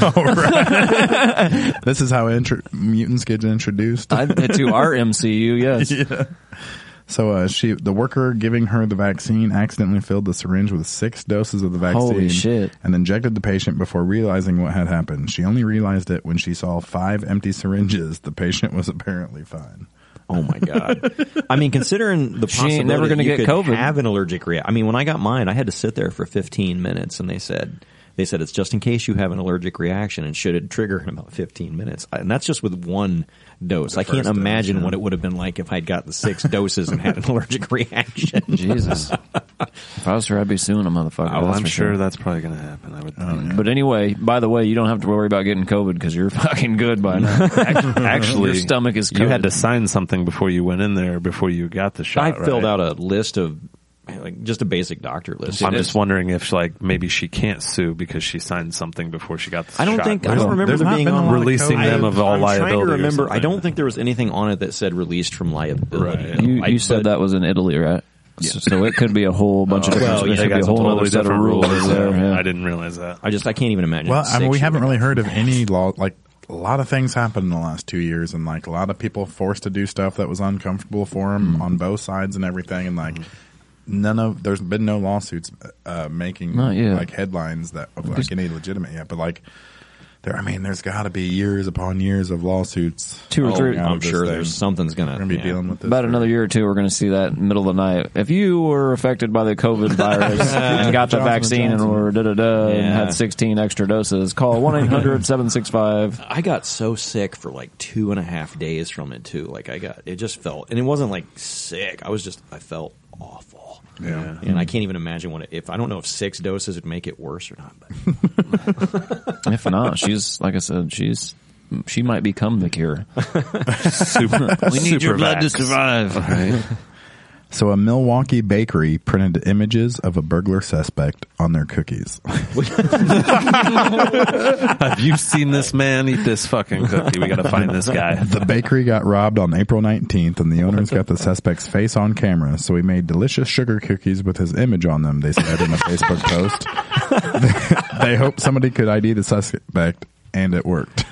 This is how mutants get introduced. To our MCU, yes. Yeah. So the worker giving her the vaccine accidentally filled the syringe with 6 doses of the vaccine. Holy shit. And injected the patient before realizing what had happened. She only realized it when she saw 5 empty syringes. The patient was apparently fine. Oh my god! I mean, considering the She ain't possibility never gonna that you get could COVID. have an allergic reaction. I mean, when I got mine, I had to sit there for 15 minutes, and they said it's just in case you have an allergic reaction, and should it trigger in about 15 minutes. And that's just with 1 dose. I can't first imagine dose, yeah. what it would have been like if I'd got the 6 doses and had an allergic reaction. Jesus. If I was her, I'd be suing a motherfucker. Oh, that's I'm for sure that's probably going to happen. I would think. But anyway, by the way, you don't have to worry about getting COVID because you're fucking good by now. Actually, your stomach is you had coated. to sign something before you went in there, before you got the shot. I filled right? out a list of like just a basic doctor list. I'm just wondering if like maybe she can't sue because she signed something before she got the I don't shot. think I don't remember There's there not being been a on lot of releasing COVID. them of all I'm liability. trying to or remember. I something. don't think there was anything on it that said released from liability. Right. You said that was in Italy, right? So it could be a whole bunch of different. well, There yeah, should They be a got whole some other totally set of different rules rules. there. Yeah. I didn't realize that. I can't even imagine. Well, I mean, we 6 haven't years. really heard of any law. Like, a lot of things happened in the last 2 years, and like a lot of people forced to do stuff that was uncomfortable for them on both sides and everything. And like, there's been no lawsuits making Not yet. like headlines that of like any legitimate yet. But like, there's got to be years upon years of lawsuits. 2 or 3. out of I'm this sure thing. there's something's We're gonna be dealing with this. About for- another year or 2, we're going to see that middle of the night. If you were affected by the COVID virus and got the Johnson & vaccine Johnson. and were and Yeah. had 16 extra doses, call 1-800-765. I got so sick for like 2.5 days from it too. Like it just felt, and it wasn't like sick. I felt awful. Yeah. And I can't even imagine I don't know if 6 doses would make it worse or not. But If not, she's, like I said, she might become the cure. We need your blood to survive. Right. So a Milwaukee bakery printed images of a burglar suspect on their cookies. Have you seen this man eat this fucking cookie? We got to find this guy. The bakery got robbed on April 19th, and the owners got the suspect's face on camera, so he made delicious sugar cookies with his image on them, they said in a Facebook post. They hoped somebody could ID the suspect, and it worked.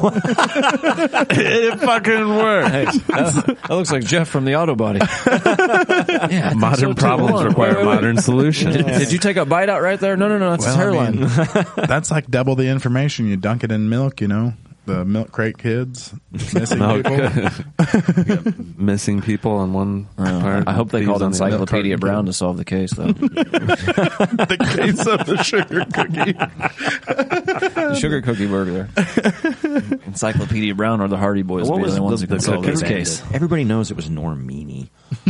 It fucking worked. Hey, that looks like Jeff from the auto body. Yeah, I think Modern so, too. problems Hold on. require Wait. modern solutions. Did you take a bite out right there? No, that's his hairline. That's like double the information. You dunk it in milk, the milk crate kids, missing people. Missing people on one part. I hope they These called on the other. Encyclopedia Brown to solve the case, though. The case of the sugar cookie. The sugar cookie burglar. Encyclopedia Brown or the Hardy Boys What will be was the ones the who can solve this cookie case. everybody knows it was Norm Meany.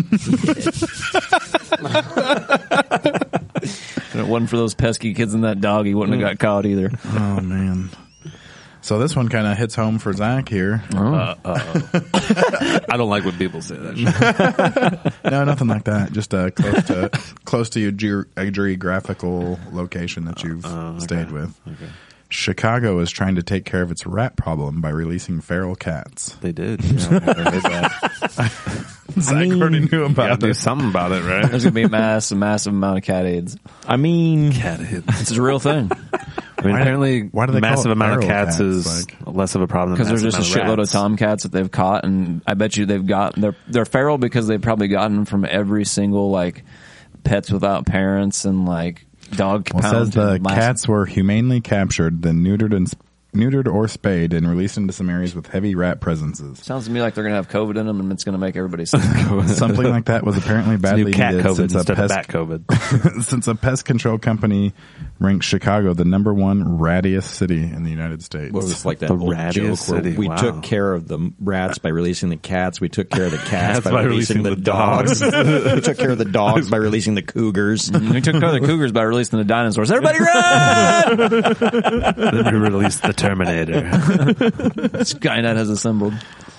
If it wasn't for those pesky kids and that dog, he wouldn't have got caught either. Oh, man. So this one kind of hits home for Zach here. I don't like when people say that shit. No, nothing like that. Just close to your geographical location that you've stayed with. Okay. Chicago is trying to take care of its rat problem by releasing feral cats. They did. Yeah, I heard that. Zach already knew Gotta about do this. something about it, right? There's going to be a massive amount of cat AIDS. I mean, Cat hit. It's a real thing. I mean, apparently, why do they call massive it amount of feral cats cats? is less of a problem than Because there's just a massive amount shitload of rats. tomcats that they've caught, and I bet you they're feral because they've probably gotten them from every single like Pets Without Parents and like dog Well, it pound. says the and cats were humanely captured, then neutered and neutered, or spayed and released into some areas with heavy rat presences. Sounds to me like they're going to have COVID in them, and it's going to make everybody sick. Something like that was apparently badly New cat needed COVID since instead of bat COVID. since a pest control company ranked Chicago the number 1 rattiest city in the United States. Well, it was like that The old rattiest joke where city, we wow. took care of the rats by releasing the cats. We took care of the cats That's by releasing the dogs. We took care of the dogs by releasing the cougars. We took care of the cougars by releasing the dinosaurs. Everybody run! Then we released the Terminator. Skynet has assembled.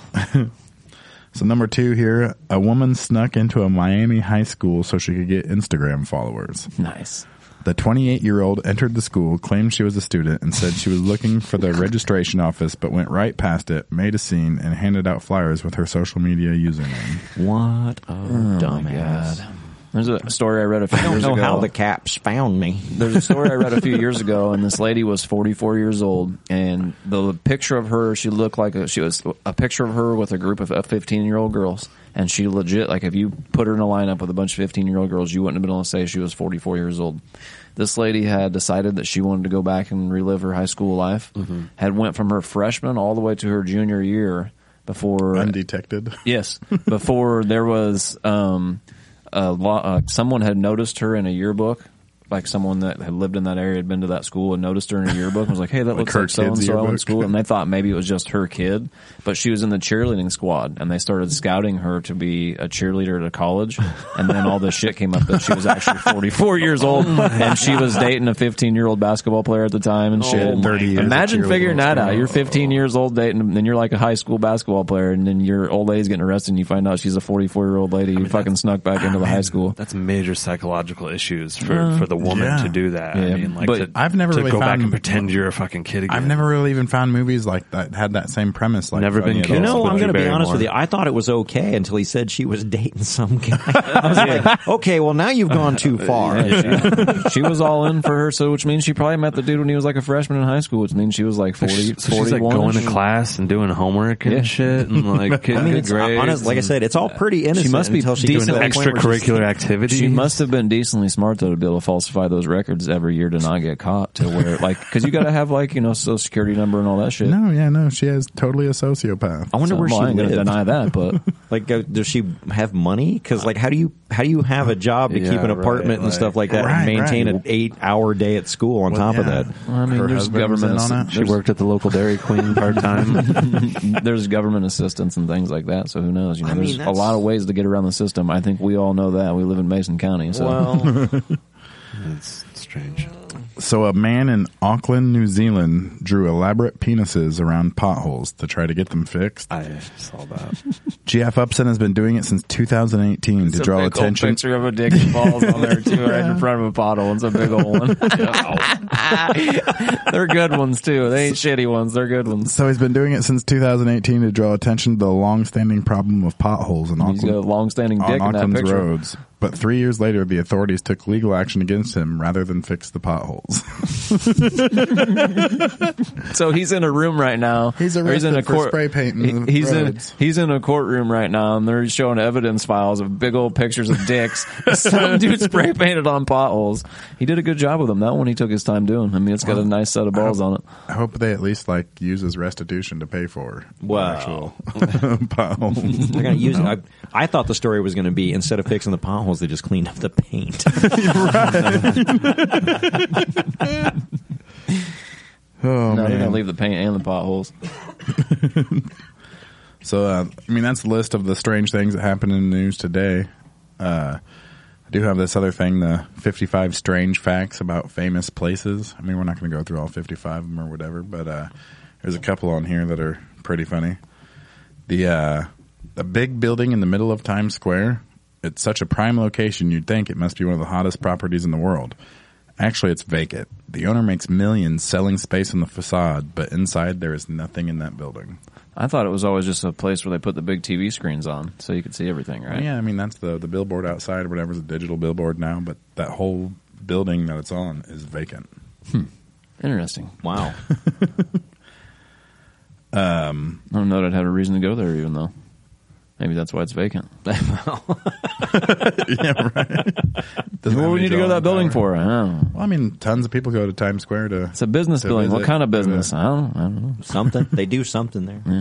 So number 2 here, a woman snuck into a Miami high school so she could get Instagram followers. Nice. The 28-year-old entered the school, claimed she was a student, and said she was looking for the registration office, but went right past it, made a scene, and handed out flyers with her social media username. What a Oh, dumbass. God. There's a story I read a few I don't years know ago. how the caps found me. There's a story I read a few years ago, and this lady was 44 years old, and the picture of her, she looked like she was a picture of her with a group of 15-year-old girls, and she legit, like if you put her in a lineup with a bunch of 15-year-old girls, you wouldn't have been able to say she was 44 years old. This lady had decided that she wanted to go back and relive her high school life, had went from her freshman all the way to her junior year before Undetected. Yes, before there was someone had noticed her in a yearbook, like someone that had lived in that area had been to that school and noticed her in a yearbook and was like, hey, that looks her like so-and-so kid's in yearbook? school. And they thought maybe it was just her kid, but she was in the cheerleading squad, and they started scouting her to be a cheerleader at a college. And then all this shit came up that she was actually 44 years old, and she was dating a 15-year-old basketball player at the time and shit. my 30 years Imagine of figuring that cheerleading. out. You're 15 years old dating, and then you're like a high school basketball player, and then your old lady's getting arrested, and you find out she's a 44-year-old lady who fucking snuck back into the high school. That's major psychological issues for the woman yeah. to do that. Yeah, I mean, like but to, I've never to really go back found- and pretend you're a fucking kid again. I've never really even found movies like that had that same premise. Like Never been Funny killed. Adults. You know, With I'm going to Drew be honest Barrymore. with you. I thought it was okay until he said she was dating some guy. I was like, okay, well, now you've gone too far. Yeah, she was all in for her, so which means she probably met the dude when he was like a freshman in high school, which means she was like 40, So she's like 41. going to class and doing homework and Yeah. shit, and like I mean, good it's grades. honest, like I said, it's all pretty innocent. She must be until she gets to decent that point where she's- extracurricular activities. She must have been decently smart though to be able to falsify those records every year to not get caught. To where like, because you got to have like social security number and all that shit. No, she is totally a sociopath. I wonder where Well, she I ain't gonna lived. deny that, but Like, does she have money? Because, like, how do you have a job to Yeah, keep an apartment right, and stuff like that, right, and maintain right. an 8-hour day at school on top of that? I mean, Her there's husband was government in on it? She worked at the local Dairy Queen part time. there's government assistance and things like that. So who knows? You know, I mean, there's a that's- lot of ways to get around the system. I think we all know that. We live in Mason County, so Well, It's strange. So a man in Auckland, New Zealand, drew elaborate penises around potholes to try to get them fixed. I saw that. GF Upson has been doing it since 2018 to draw attention. picture of a dick and balls on there too, right in front of a pothole. It's a big old one. They're good ones too. They ain't shitty ones. They're good ones. So he's been doing it since 2018 to draw attention to the long-standing problem of potholes in He's got a Auckland, long-standing dick on in that Auckland's picture. roads. But 3 years later, the authorities took legal action against him rather than fix the potholes. So he's in a room right now. He's or arrested in a for spray painting the He's roads. he's in a courtroom right now, and they're showing evidence files of big old pictures of dicks. Some dude spray painted on potholes. He did a good job with them. That one he took his time doing. I mean, it's got a nice set of balls on it. I hope they at least use as restitution to pay for Wow. potholes. they're going to use it. I thought the story was going to be, instead of fixing the potholes, they just cleaned up the paint. Oh, No, they're man. gonna leave the paint and the potholes. So, I mean, that's the list of the strange things that happened in the news today. I do have this other thing, the 55 strange facts about famous places. I mean, we're not going to go through all 55 of them or whatever, but there's a couple on here that are pretty funny. The big building in the middle of Times Square, it's such a prime location, you'd think it must be one of the hottest properties in the world. Actually, it's vacant. The owner makes millions selling space on the facade, but inside there is nothing in that building. I thought it was always just a place where they put the big TV screens on, so you could see everything, right? Yeah, I mean, that's the billboard outside or whatever is a digital billboard now, but that whole building that it's on is vacant. Interesting. Wow. I don't know that I'd had a reason to go there, even though. Maybe that's why it's vacant. Yeah, right. What do we need to go to that building for? I don't know. Well, I mean, tons of people go to Times Square to. It's a business to building. What visit. kind of business? I don't know. Something. They do something there.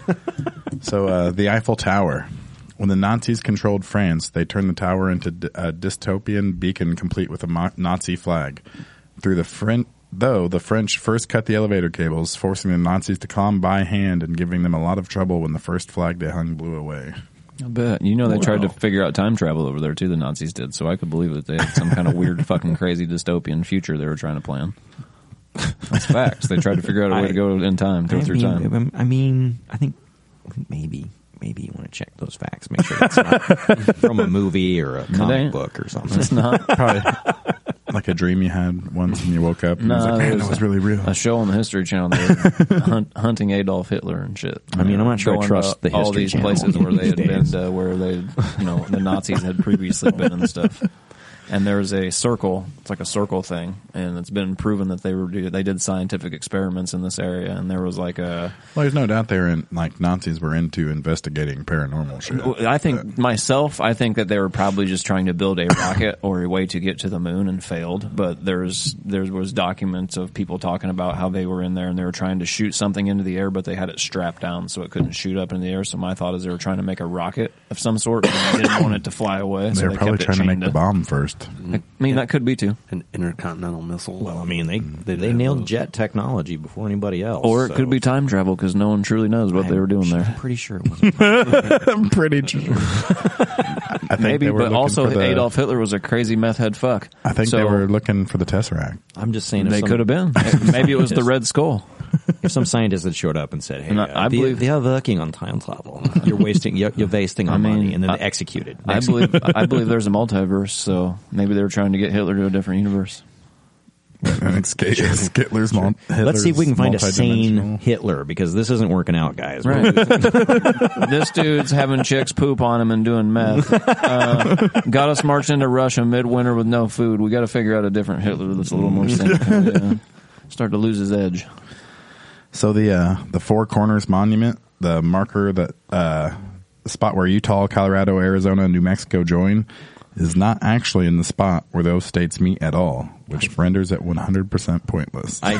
So the Eiffel Tower. When the Nazis controlled France, they turned the tower into a dystopian beacon complete with a Nazi flag. Though the French first cut the elevator cables, forcing the Nazis to climb by hand and giving them a lot of trouble when the first flag they hung blew away. I bet. You know, they tried to figure out time travel over there, too, the Nazis did, so I could believe that they had some kind of weird, fucking crazy dystopian future they were trying to plan. That's facts. They tried to figure out a way to go in time, go through time. I mean, I think maybe you want to check those facts. Make sure that's not from a movie or a comic book or something. It's not. Probably like a dream you had once and you woke up and No, it was like, man, there's that was really real. A show on the History Channel. They were hunting Adolf Hitler and shit. I mean, I'm not sure I Going trust to the all History these Channel places where they had these been, days. where they, the Nazis had previously been and stuff. And there's a circle. It's like a circle thing, and it's been proven that they did scientific experiments in this area. And there was like a. Well, there's no doubt Nazis were into investigating paranormal shit. I think that they were probably just trying to build a rocket or a way to get to the moon and failed. But there was documents of people talking about how they were in there and they were trying to shoot something into the air, but they had it strapped down so it couldn't shoot up in the air. So my thought is they were trying to make a rocket of some sort, but they didn't want it to fly away. So They were probably kept it trying to make chained the up. bomb first. I mean, that could be too. An intercontinental missile. Well, I mean, they have nailed those. jet technology before anybody else. Or it so could be time travel because no one truly knows what they were doing I'm there. pretty sure it wasn't. I'm pretty sure. I think Maybe, they were but looking also for the- Adolf Hitler was a crazy meth head fuck. I think So they were looking for the Tesseract. I'm just saying, if They some- could have been. Maybe it was the Red Skull. If some scientist had showed up and said, "Hey, And I believe- they are working on time travel. You're wasting our money," and then they executed. I believe there's a multiverse, so maybe they were trying to get Hitler to a different universe. And it's Hitler's Let's see if we can find a sane multidimensional. Hitler, because this isn't working out, guys. Right. This dude's having chicks poop on him and doing meth. Got us marched into Russia midwinter with no food. We got to figure out a different Hitler that's a little more sane. Yeah. Start to lose his edge. So the Four Corners Monument, the marker that the spot where Utah, Colorado, Arizona, and New Mexico join, is not actually in the spot where those states meet at all, which renders it 100% pointless. I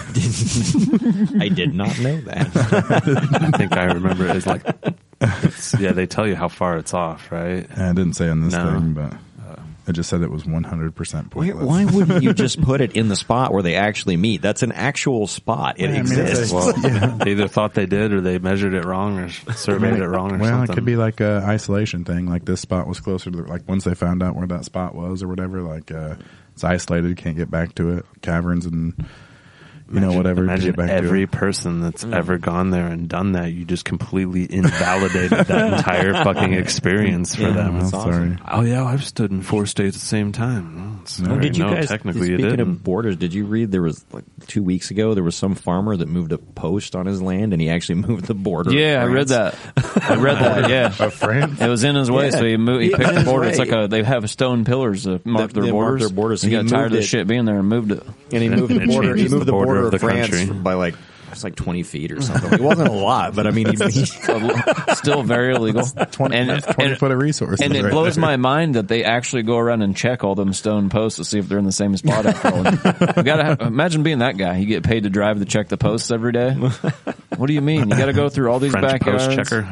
did not know that. I think I remember it as like, they tell you how far it's off, right? And I didn't say on this No. thing, but I just said it was 100% pointless. Why wouldn't you just put it in the spot where they actually meet? That's an actual spot. It I mean, it's exists. Well, they either thought they did or they measured it wrong or surveyed it wrong or Well, something. it could be like a isolation thing. Like this spot was closer to like once they found out where that spot was or whatever. Like it's isolated, can't get back to it. Caverns and whatever. to Imagine get back every to it. person that's ever gone there and done that. You just completely invalidated that entire fucking experience for them. Well, That's awesome. sorry. Oh yeah, I've stood in 4 states at the same time. Sorry, Did you no, guys, technically you speaking didn't. of borders, did you read there was like 2 weeks ago there was some farmer that moved a post on his land and he actually moved the border? Yeah, I of read France? that. I read that. Yeah. Of France? It was in his way, Yeah. so he moved. He Yeah, picked in the his border. It's way. like they have stone pillars that mark their They mark borders. their borders, so He he got tired moved of the it. shit being there and moved it. And he moved And the it border. He changes moved the border of the of France country. by like it's like 20 feet or something. It wasn't a lot, but I mean, he Still very illegal. 20 foot of resources. And it right blows there. my mind that they actually go around and check all them stone posts to see if they're in the same spot after all. You gotta imagine being that guy. You get paid to drive to check the posts every day. What do you mean? You got to go through all these French backyards. post checker.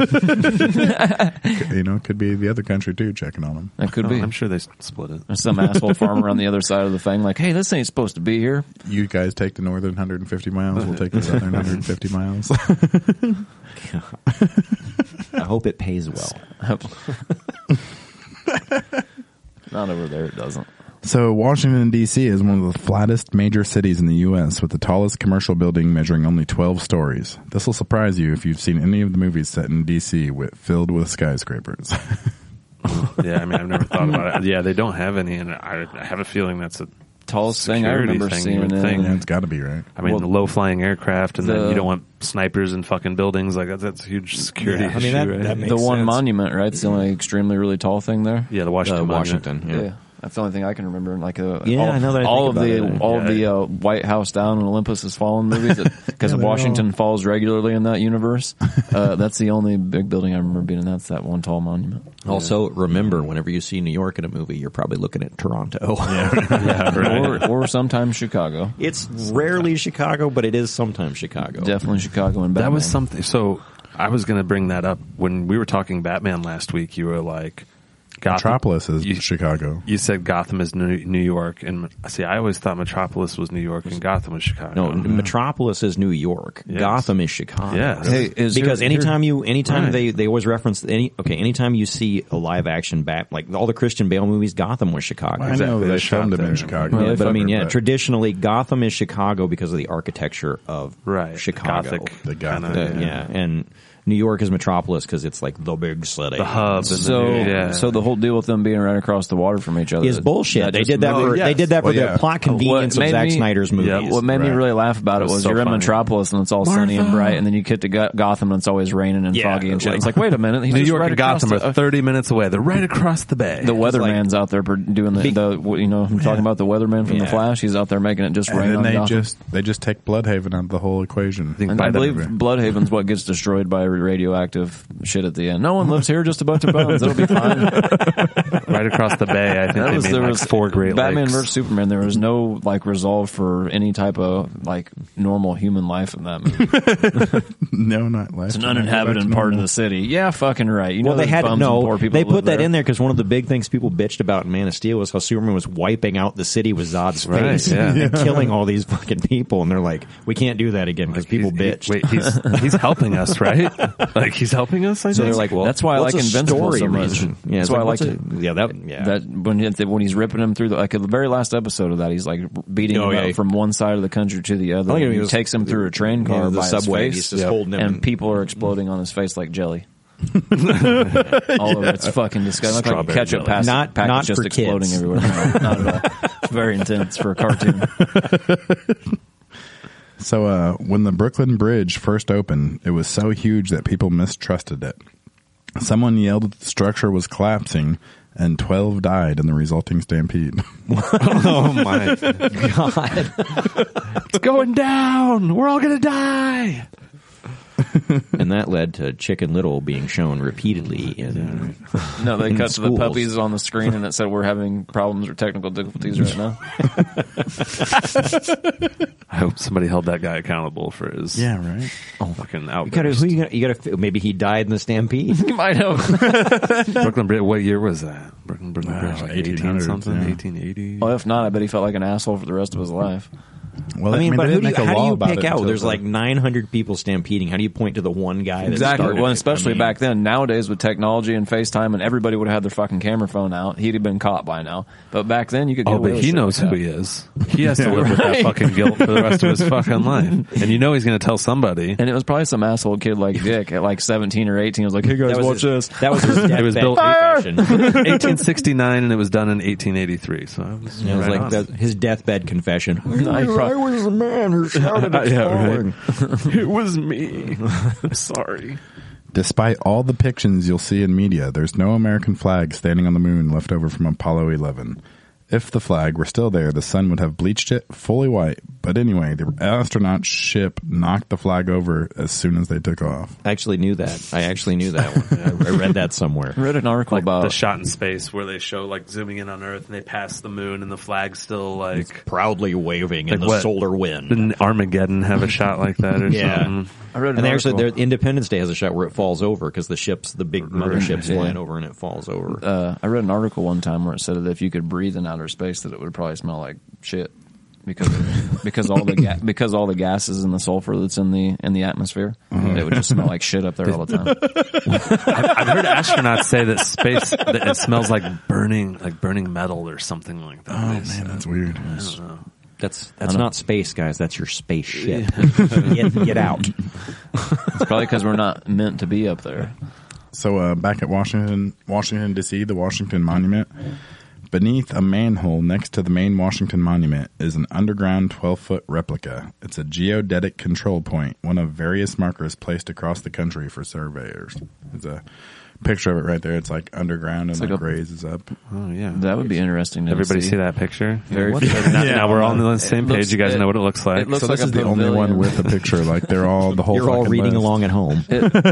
Could be the other country too checking on them. That could be. I'm sure they split it. There's some asshole farmer on the other side of the thing, like, hey, this ain't supposed to be here. You guys take the northern 150 miles. We'll take the southern 150 miles. I hope it pays well. Not over there, it doesn't. So Washington, D.C. is one of the flattest major cities in the U.S. with the tallest commercial building measuring only 12 stories. This will surprise you if you've seen any of the movies set in D.C. Filled with skyscrapers. Yeah, I mean, I've never thought about it. Yeah, they don't have any, and I have a feeling that's a Tallest thing I security remember thing, seeing you would in think. Yeah, it's got to be, right? I mean, Well, the low-flying aircraft, and then the- you don't want snipers in fucking buildings. Like that's a huge security Yeah, issue, right? that makes the one sense. monument, right? It's the only extremely really tall thing there. Yeah, the Washington Monument. Washington. Yeah. That's the only thing I can remember. Like, I know that I all think about it. all of the White House Down and Olympus Has Fallen movies, because Washington falls regularly in that universe. That's the only big building I remember being in. That's that one tall monument. Also, remember, whenever you see New York in a movie, you're probably looking at Toronto. or sometimes Chicago. It's rarely Chicago, but it is sometimes Chicago. Definitely Chicago and Batman. That was something. So I was going to bring that up when we were talking Batman last week. You were like, Metropolis is Chicago. You said Gotham is New York, and see, I always thought Metropolis was New York and Gotham was Chicago. No, Metropolis is New York. Yes. Gotham is Chicago. Yes. Hey, Because anytime Right. they always reference anytime you see a live action like all the Christian Bale movies, Gotham was Chicago. I know they Shot filmed it there. in Chicago. Yeah, but I mean, But traditionally Gotham is Chicago because of the architecture of Right. Chicago. Gothic. The Gothic. Kinda, And New York is Metropolis because it's like the big city. The hub. And So the whole deal with them being right across the water from each other is bullshit. They just- did that for yes. they did that for Well, the yeah. plot convenience of made Zack me- Snyder's movies. Yeah, What made me Right. really laugh about it It was was so you're in funny. Metropolis and it's all sunny and bright, and then you get to Gotham and it's always raining and Yeah, foggy and shit. like- It's like, wait a minute, he's New just York right and across Gotham the- are 30 minutes away. They're right across the bay. The like- weatherman's out there doing the I'm talking about the weatherman from The Yeah. Flash. He's out there making it just And rain then on they Gotham. just take Bloodhaven out of the whole equation. And by I the- believe Bloodhaven's what gets destroyed by radioactive shit at the end. No one lives here, just a bunch of bones. It'll be fine. right across the bay. I think That they was made there like was 4 Great Batman Lakes. versus Superman. There was no like resolve for any type of like normal human life in that movie. No, not left. It's an uninhabited part of the city. Yeah, fucking right. You know, Well, they there's had bums and poor people They that live put that there. in there because one of the big things people bitched about in Man of Steel was how Superman was wiping out the city with Zod's Right, face yeah. and killing all these fucking people, and they're like, "We can't do that again because people bitched." Wait, he's helping us, right? Like he's helping us. I so think. they're like, "Well, That's why I what's like a Invincible story so much. reason? Yeah, That's it's why I what's like it. that when he's ripping him through the very last episode of that, he's like beating Oh, him yeah. up from one side of the country to the other. I think And he he was- takes him through a train car the by subway. his He's face, just holding him, and people are exploding on his face like jelly. All over it's fucking disgusting. Like Strawberry ketchup jelly. packets Not just for exploding kids. everywhere. No, not at all. It's very intense for a cartoon. So when the Brooklyn Bridge first opened, it was so huge that people mistrusted it. Someone yelled that the structure was collapsing, and 12 died in the resulting stampede. oh my God. it's going down. We're all gonna die. And that led to Chicken Little being shown repeatedly in No, they in cut to the schools. puppies on the screen and it said we're having problems or technical difficulties right now. I hope somebody held that guy accountable for his right. fucking You outburst. gotta, maybe he died in the stampede. You might have. Brooklyn Bridge. What year was that? Brooklyn Bridge, like 1800s, 18 something, yeah. 1880. Well, if not, I bet he felt like an asshole for the rest of his life. Well, I mean, but they how didn't do make a law you about pick it out? until There's the- like 900 people stampeding. How do you point to the one guy that Exactly. started Well, it? especially I mean, back then. Nowadays, with technology and FaceTime, and everybody would have had their fucking camera phone out, he'd have been caught by now. But back then, you could. Get Oh, away but with he shit knows like who that. he is. He has to live with that fucking guilt for the rest of his fucking life. And you know he's going to tell somebody. And it was probably some asshole kid like Dick at like 17 or 18. Was like, "Hey guys, that was watch his, this." That was his deathbed It was built- confession. 1869, and it was done in 1883. So I was, It was right like on. his deathbed confession. I was the man who shouted at falling. It was me. I'm sorry. Despite all the depictions you'll see in media, there's no American flag standing on the moon left over from Apollo 11. If the flag were still there, the sun would have bleached it fully white. But anyway, the astronaut ship knocked the flag over as soon as they took off. I actually knew that. one. I read that somewhere. I read an article Like about the shot in space where they show like zooming in on Earth and they pass the moon and the flag's still like. Proudly waving in Like the what? solar wind. Didn't Armageddon have a shot like that or Yeah. something? I read an And they actually, article. their Independence Day has a shot where it falls over because the big mothership's Yeah. flying over and it falls over. I read an article one time where it said that if you could breathe in outer space, that it would probably smell like shit because all the because all the gases and the sulfur that's in the atmosphere, it would just smell like shit up there all the time. I've heard astronauts say that space that it smells like burning metal or something like that. Oh, man, that's weird. That's not space, guys. That's your spaceship. Get out. It's probably because we're not meant to be up there. So back at Washington, D.C., the Washington Monument, beneath a manhole next to the main Washington Monument is an underground 12-foot replica. It's a geodetic control point, one of various markers placed across the country for surveyors. It's a picture of it right there. It's like underground and like like a- raises up. Oh yeah. That would be interesting to Everybody see. see that picture? Very Now, few. now we're all on the same looks- page. You guys know what it looks like. it looks So like this a is the only pavilion. one with a picture. Like they're all the whole. You're all fucking reading list. along at home.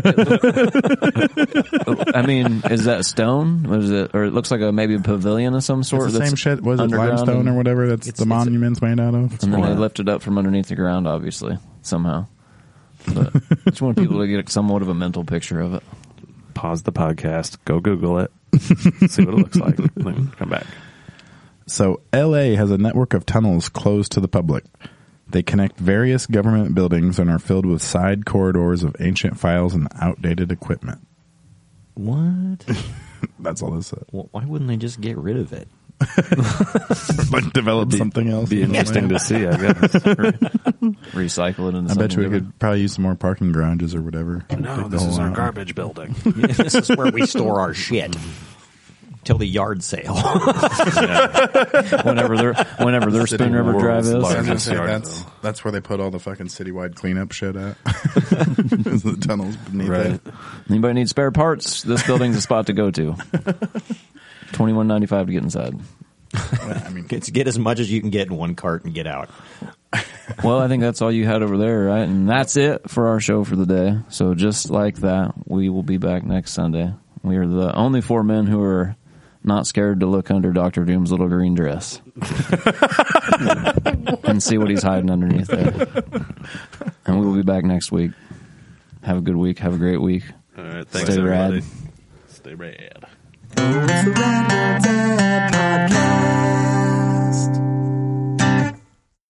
I mean, is that stone? What is it? Or it looks like maybe a pavilion of some sort. It's the that's same shit. Was it underground limestone and- or whatever? That's the monument's made out of. And then they lift it up from underneath the ground, obviously, somehow. But I just want people to get somewhat of a mental picture of it. Pause the podcast. Go Google it. See what it looks like. Then come back. So L.A. has a network of tunnels closed to the public. They connect various government buildings and are filled with side corridors of ancient files and outdated equipment. What? That's all this said. Well, why wouldn't they just get rid of it? Like develop something else. Be interesting to see, I guess. Recycle it into I bet you we something could probably use some more parking garages or whatever. No, Take the this whole is our out. garbage building. This is where we store our shit. Till the yard sale. whenever their Spoon River Drive is. I was gonna Largest say, yard. that's where they put all the fucking citywide cleanup shit at. Is the tunnels beneath Right. it. Anybody need spare parts? This building's a spot to go to. $21.95 to get inside. I mean, Get as much as you can get in one cart and get out. Well, I think that's all you had over there, right? And that's it for our show for the day. So just like that, we will be back next Sunday. We are the only four men who are not scared to look under Dr. Doom's little green dress and see what he's hiding underneath there. And we will be back next week. Have a good week. Have a great week. All right. Thanks, Stay everybody. rad. Stay rad. It's the Rad Dad Podcast.